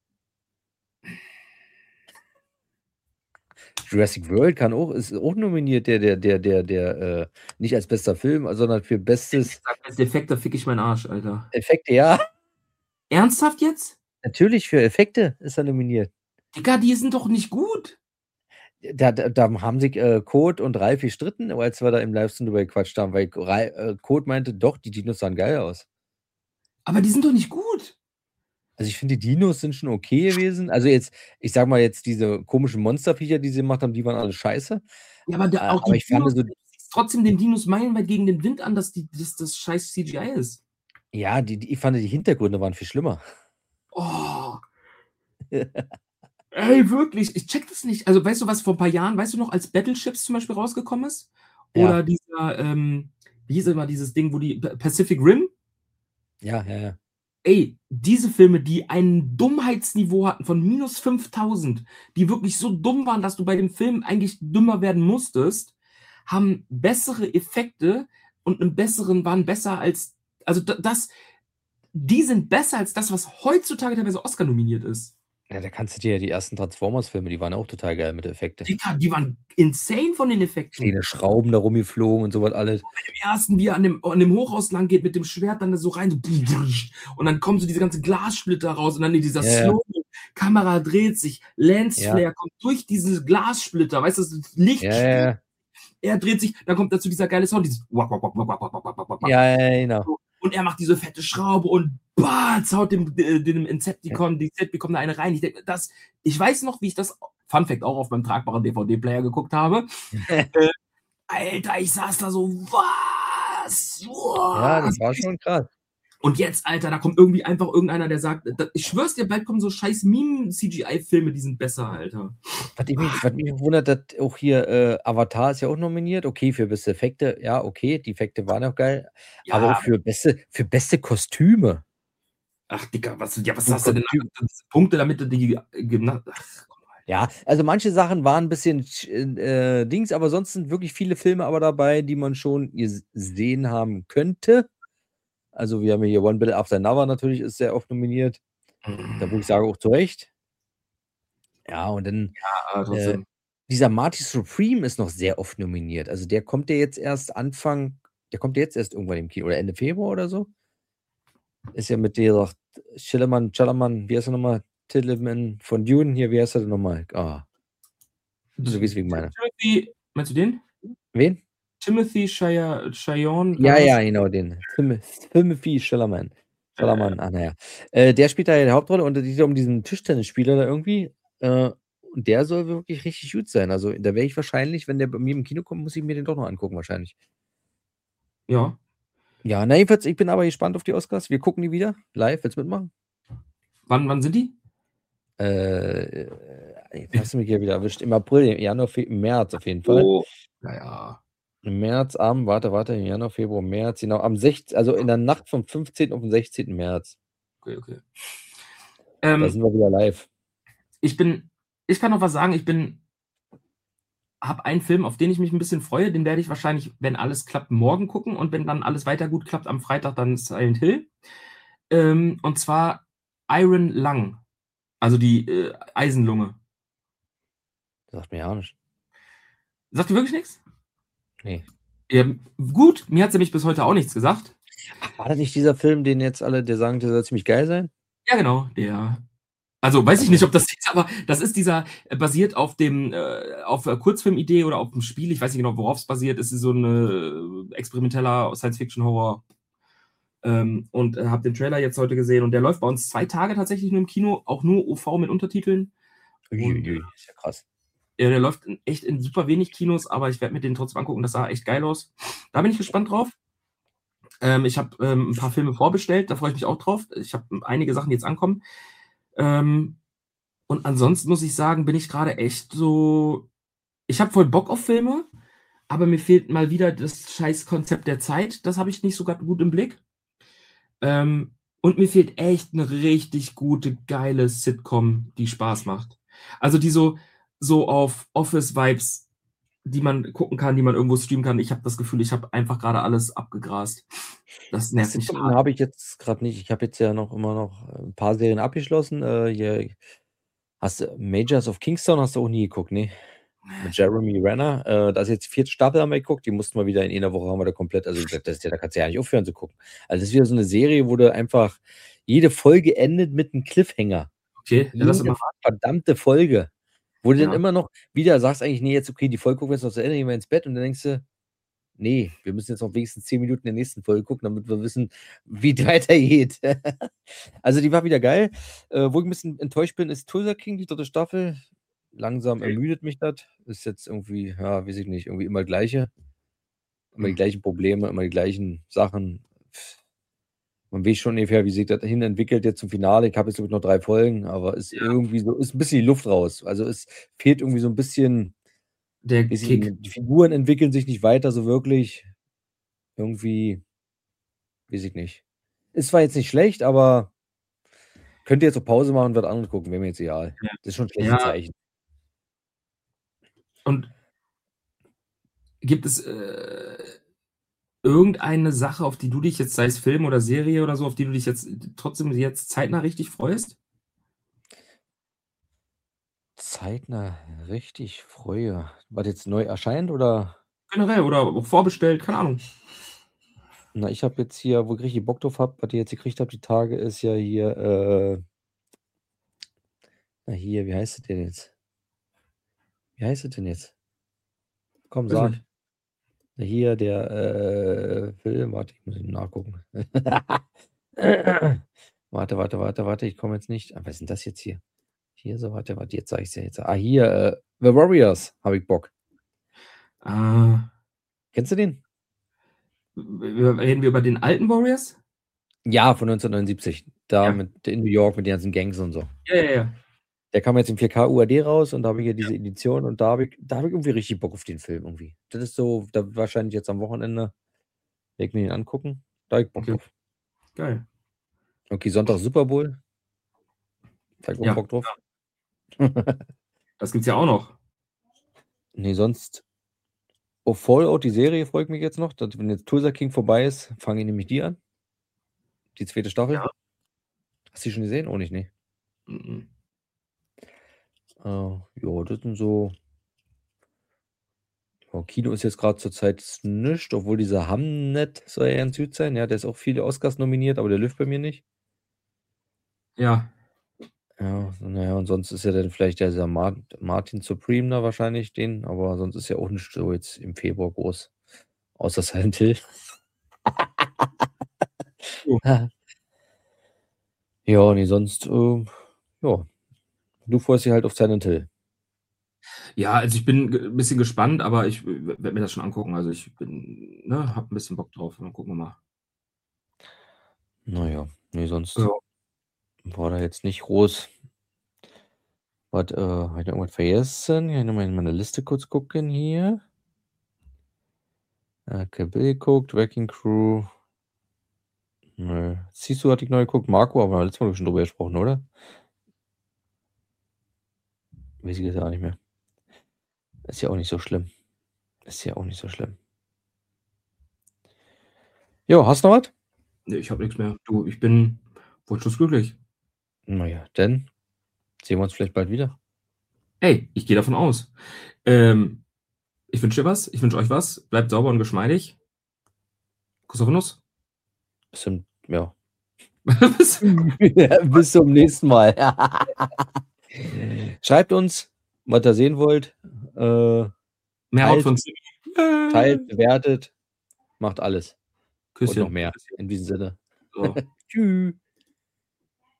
Jurassic World kann auch, ist auch nominiert, der, der, der, der, der, äh, nicht als bester Film, sondern für bestes als Effekte fick ich meinen Arsch, Alter. Effekte, ja. Ernsthaft jetzt? Natürlich, für Effekte ist er nominiert. Digga, die sind doch nicht gut. Da, da, da haben sich äh, Code und Ralf gestritten, als wir da im Livestream drüber gequatscht haben, weil Ra- äh, Code meinte, doch, die Dinos sahen geil aus. Aber die sind doch nicht gut. Also ich finde, die Dinos sind schon okay gewesen. Also jetzt, ich sag mal jetzt, diese komischen Monsterviecher, die sie gemacht haben, die waren alle scheiße. Ja, aber, da, Äh, auch aber die ich fand Dinos, so, du siehst trotzdem den Dinos meilenweit gegen den Wind an, dass die, dass das scheiß C G I ist. ja, die, die, ich fand, die Hintergründe waren viel schlimmer. Oh. Ey, wirklich, ich check das nicht. Also, weißt du, was vor ein paar Jahren, weißt du noch, als Battleships zum Beispiel rausgekommen ist? Oder Ja. dieser, ähm, wie hieß immer dieses Ding, wo die Pacific Rim? Ja, ja, ja. Ey, diese Filme, die ein Dummheitsniveau hatten von minus fünftausend, die wirklich so dumm waren, dass du bei dem Film eigentlich dümmer werden musstest, haben bessere Effekte und einen besseren, waren besser als, also das, die sind besser als das, was heutzutage teilweise Oscar nominiert ist. Ja, da kannst du dir ja die ersten Transformers-Filme, die waren auch total geil mit Effekten. Die, die waren insane von den Effekten. Kleine Schrauben da rumgeflogen und sowas alles. Im ersten, wie er an dem, an dem Hochhaus lang geht, mit dem Schwert dann so rein, so und dann kommen so diese ganzen Glassplitter raus und dann in dieser Ja, ja. Slow-Kamera dreht sich, Lensflare Ja. kommt durch diese Glassplitter, weißt du, das Licht, Ja, ja, ja. er dreht sich, dann kommt dazu dieser geile Sound, dieses wak, wak, wak, wak, wak, wak, wak, wak, wak. Ja, ja, genau. Und er macht diese fette Schraube und batz, haut dem, dem Incepticon, die Decepticon da eine rein. Ich denke, das, ich weiß noch, wie ich das, Fun Fact, auch auf meinem tragbaren D V D-Player geguckt habe. äh, Alter, ich saß da so, was? Wow. Ja, das war schon krass. Und jetzt, Alter, da kommt irgendwie einfach irgendeiner, der sagt, da, ich schwör's dir, bald kommen so scheiß Meme-C G I-Filme, die sind besser, Alter. Was mich, was mich wundert, dass auch hier äh, Avatar ist ja auch nominiert. Okay, für beste Effekte, ja, okay, die Effekte waren auch geil. Ja, aber auch für beste, für beste Kostüme. Ach, Digga, was, ja, was Und hast du denn Kostüm. da? Punkte, damit du die genannt hast? Ja, also manche Sachen waren ein bisschen äh, Dings, aber sonst sind wirklich viele Filme aber dabei, die man schon gesehen haben könnte. Also wir haben hier One Battle After Another natürlich, ist sehr oft nominiert. Da wo ich sage, auch zu Recht. Ja, und dann Ja, aber äh, trotzdem. dieser Marty Supreme ist noch sehr oft nominiert. Also der kommt ja jetzt erst Anfang, der kommt jetzt erst irgendwann im Kino oder Ende Februar oder so. Ist ja mit der Schillermann, Challermann, wie heißt er nochmal? Tillman von Dune, hier, wie heißt er denn nochmal? Ah. So wie es wegen meiner. Timothy, meinst du den? Wen? Timothy Chaya- Chalamet. Ja, was? ja, genau, den. Tim- Timothy Chalamet. Chalamet, ah, naja. Äh, der spielt da ja die Hauptrolle und es geht ja um diesen Tischtennisspieler da irgendwie. Äh, und der soll wirklich richtig gut sein. Also da wäre ich wahrscheinlich, wenn der bei mir im Kino kommt, muss ich mir den doch noch angucken, wahrscheinlich. Ja. Ja, na jedenfalls, ich bin aber gespannt auf die Oscars. Wir gucken die wieder live. Willst du mitmachen? Wann, wann sind die? Äh, jetzt hast du mich hier wieder erwischt. Im April, im Januar, Fe im März auf jeden Fall. Oh, naja. Im März am, warte, warte, im Januar, Februar, März, genau, am sechzehnten, also in der Nacht vom fünfzehnten auf den sechzehnten März. Okay, okay. Da Ähm, sind wir wieder live. ich bin, ich kann noch was sagen, ich bin, habe einen Film, auf den ich mich ein bisschen freue, den werde ich wahrscheinlich, wenn alles klappt, morgen gucken und wenn dann alles weiter gut klappt, am Freitag dann Silent Hill. Ähm, und zwar Iron Lung, also die äh, Eisenlunge. Das sagt mir ja nicht. Sagt dir wirklich nichts? Nee. Ja, gut, mir hat sie nämlich bis heute auch nichts gesagt. Ach, war das nicht dieser Film, den jetzt alle, der sagen, der soll ziemlich geil sein? Ja, genau, der. Also weiß ich Also, nicht, ob das ist, aber das ist dieser, äh, basiert auf dem, äh, auf äh, Kurzfilmidee oder auf dem Spiel, ich weiß nicht genau, worauf es basiert, es ist so ein äh, experimenteller Science-Fiction-Horror. Ähm, und äh, habe den Trailer jetzt heute gesehen und der läuft bei uns zwei Tage tatsächlich nur im Kino, auch nur O V mit Untertiteln. Und uiuiui, ist ja krass. ja, der läuft in, echt in super wenig Kinos, aber ich werde mir den trotzdem angucken, das sah echt geil aus. Da bin ich gespannt drauf. Ähm, ich habe ähm, ein paar Filme vorbestellt, da freue ich mich auch drauf. Ich habe einige Sachen, die jetzt ankommen. Ähm, und ansonsten muss ich sagen, bin ich gerade echt so. Ich habe voll Bock auf Filme, aber mir fehlt mal wieder das scheiß Konzept der Zeit. Das habe ich nicht so gut im Blick. Ähm, und mir fehlt echt eine richtig gute, geile Sitcom, die Spaß macht. Also die so, so auf Office-Vibes, die man gucken kann, die man irgendwo streamen kann. Ich habe das Gefühl, ich habe einfach gerade alles abgegrast. Das nervt mich Sitcom hart. habe ich jetzt gerade nicht. Ich habe jetzt ja noch immer noch ein paar Serien abgeschlossen. Äh, hier hast du Majors of Kingstown hast du auch nie geguckt, ne? Mit Jeremy Renner. Äh, da ist jetzt die vierte Staffel haben wir geguckt. Die mussten wir wieder in einer Woche haben wir da komplett. Also das, das, da kannst du ja nicht aufhören zu gucken. Also das ist wieder so eine Serie, wo du einfach jede Folge endet mit einem Cliffhanger. Okay, ja, das Jede immer. verdammte Folge. Wo du dann Ja. immer noch wieder sagst, eigentlich, nee, jetzt okay, die Folge gucken wir jetzt noch zu Ende, gehen wir ins Bett und dann denkst du, nee, wir müssen jetzt noch wenigstens zehn Minuten in der nächsten Folge gucken, damit wir wissen, wie es weitergeht. Also die war wieder geil. Äh, wo ich ein bisschen enttäuscht bin, ist Tulsa King, die dritte Staffel. Langsam Okay. ermüdet mich das. Ist jetzt irgendwie, ja, weiß ich nicht, irgendwie immer gleiche. Immer die Hm. gleichen Probleme, immer die gleichen Sachen. Man weiß schon ungefähr, wie sich das dahin entwickelt jetzt zum Finale. Ich habe jetzt noch drei Folgen, aber ist Ja. irgendwie so, ist ein bisschen die Luft raus. Also es fehlt irgendwie so ein bisschen, Der weiß ich Kick. nicht, die Figuren entwickeln sich nicht weiter so wirklich. Irgendwie, weiß ich nicht. Ist zwar jetzt nicht schlecht, aber könnt ihr jetzt auf Pause machen und was anderes gucken, wäre mir jetzt egal. Ja. Das ist schon ein schlechtes Ja. Zeichen. Und gibt es äh, irgendeine Sache, auf die du dich jetzt, sei es Film oder Serie oder so, auf die du dich jetzt trotzdem jetzt zeitnah richtig freust? Zeitnah richtig freue. Was jetzt neu erscheint oder? Generell oder auch vorbestellt, keine Ahnung. Na, ich habe jetzt hier, wo ich richtig Bock drauf habe, was ich jetzt gekriegt habe, die Tage, ist ja hier, äh, na hier, wie heißt es denn jetzt? Wie heißt es denn jetzt? Komm, Weiß sag. nicht. Na hier, der äh, Film, warte, ich muss ihn nachgucken. Warte, warte, warte, warte, ich komme jetzt nicht. Ah, was ist denn das jetzt hier? Hier, so, warte, warte, jetzt sage ich es ja jetzt. Ah, hier, äh, The Warriors, habe ich Bock. Ah, Kennst du den? w- reden wir über den alten Warriors? Ja, von neunzehnhundertneunundsiebzig. Da Ja. mit in New York mit den ganzen Gangs und so. Ja, ja, ja. Der kam jetzt in vier K U A D raus und da habe ich ja diese Edition und da habe ich, da habe ich irgendwie richtig Bock auf den Film irgendwie. Das ist so, da wahrscheinlich jetzt am Wochenende werde ich mir den angucken. Da habe ich Bock Okay. drauf. Geil. Okay, Sonntag Super Bowl. Da habe ich auch Ja. Bock drauf. Das gibt's ja auch noch. Nee, sonst auf Fallout, die Serie, freue ich mich jetzt noch. Dass, wenn jetzt Tulsa King vorbei ist, fange ich nämlich die an. Die zweite Staffel. Ja. Hast du die schon gesehen? Oh, nicht, nee. Mhm. Uh, ja, das sind so. Oh, Kino ist jetzt gerade zur Zeit nichts, obwohl dieser Hamnet soll ja ganz gut sein. Ja, der ist auch viele Oscars nominiert, aber der läuft bei mir nicht. Ja. Ja, naja, und sonst ist ja dann vielleicht der, dieser Mar- Martin Supreme da wahrscheinlich den, aber sonst ist ja auch nicht so jetzt im Februar groß. Außer Silent Hill. Oh. Ja, nee, sonst, äh, ja. Du freust dich halt auf Silent Hill. Ja, also ich bin ge- ein bisschen gespannt, aber ich werde mir das schon angucken. Also ich bin, ne, hab ein bisschen Bock drauf. Dann gucken wir mal. Naja, nee, sonst Ja. war da jetzt nicht groß. Was, äh, habe ich noch irgendwas vergessen? Ich noch mal in meine Liste kurz gucken hier. Äh, Bill guckt, Wrecking Crew. Nö. Siehst du, hatte ich neu geguckt. Marco, aber letztes Mal schon drüber gesprochen, oder? Weiß ich jetzt auch nicht mehr. Ist ja auch nicht so schlimm. Ist ja auch nicht so schlimm. Jo, hast du noch was? Nee, ich habe nichts mehr. Du, ich bin wunschlos glücklich. Naja, dann sehen wir uns vielleicht bald wieder. Hey, ich gehe davon aus. Ähm, ich wünsche dir was. Ich wünsche euch was. Bleibt sauber und geschmeidig. Kuss auf die Nuss. Bis zum, ja. Bis- Bis zum nächsten Mal. Schreibt uns, was ihr sehen wollt. Äh, Mehr Haut teilt, von teilt, bewertet, macht alles. Und Küsschen. noch mehr. In diesem Sinne. So. Tschüss.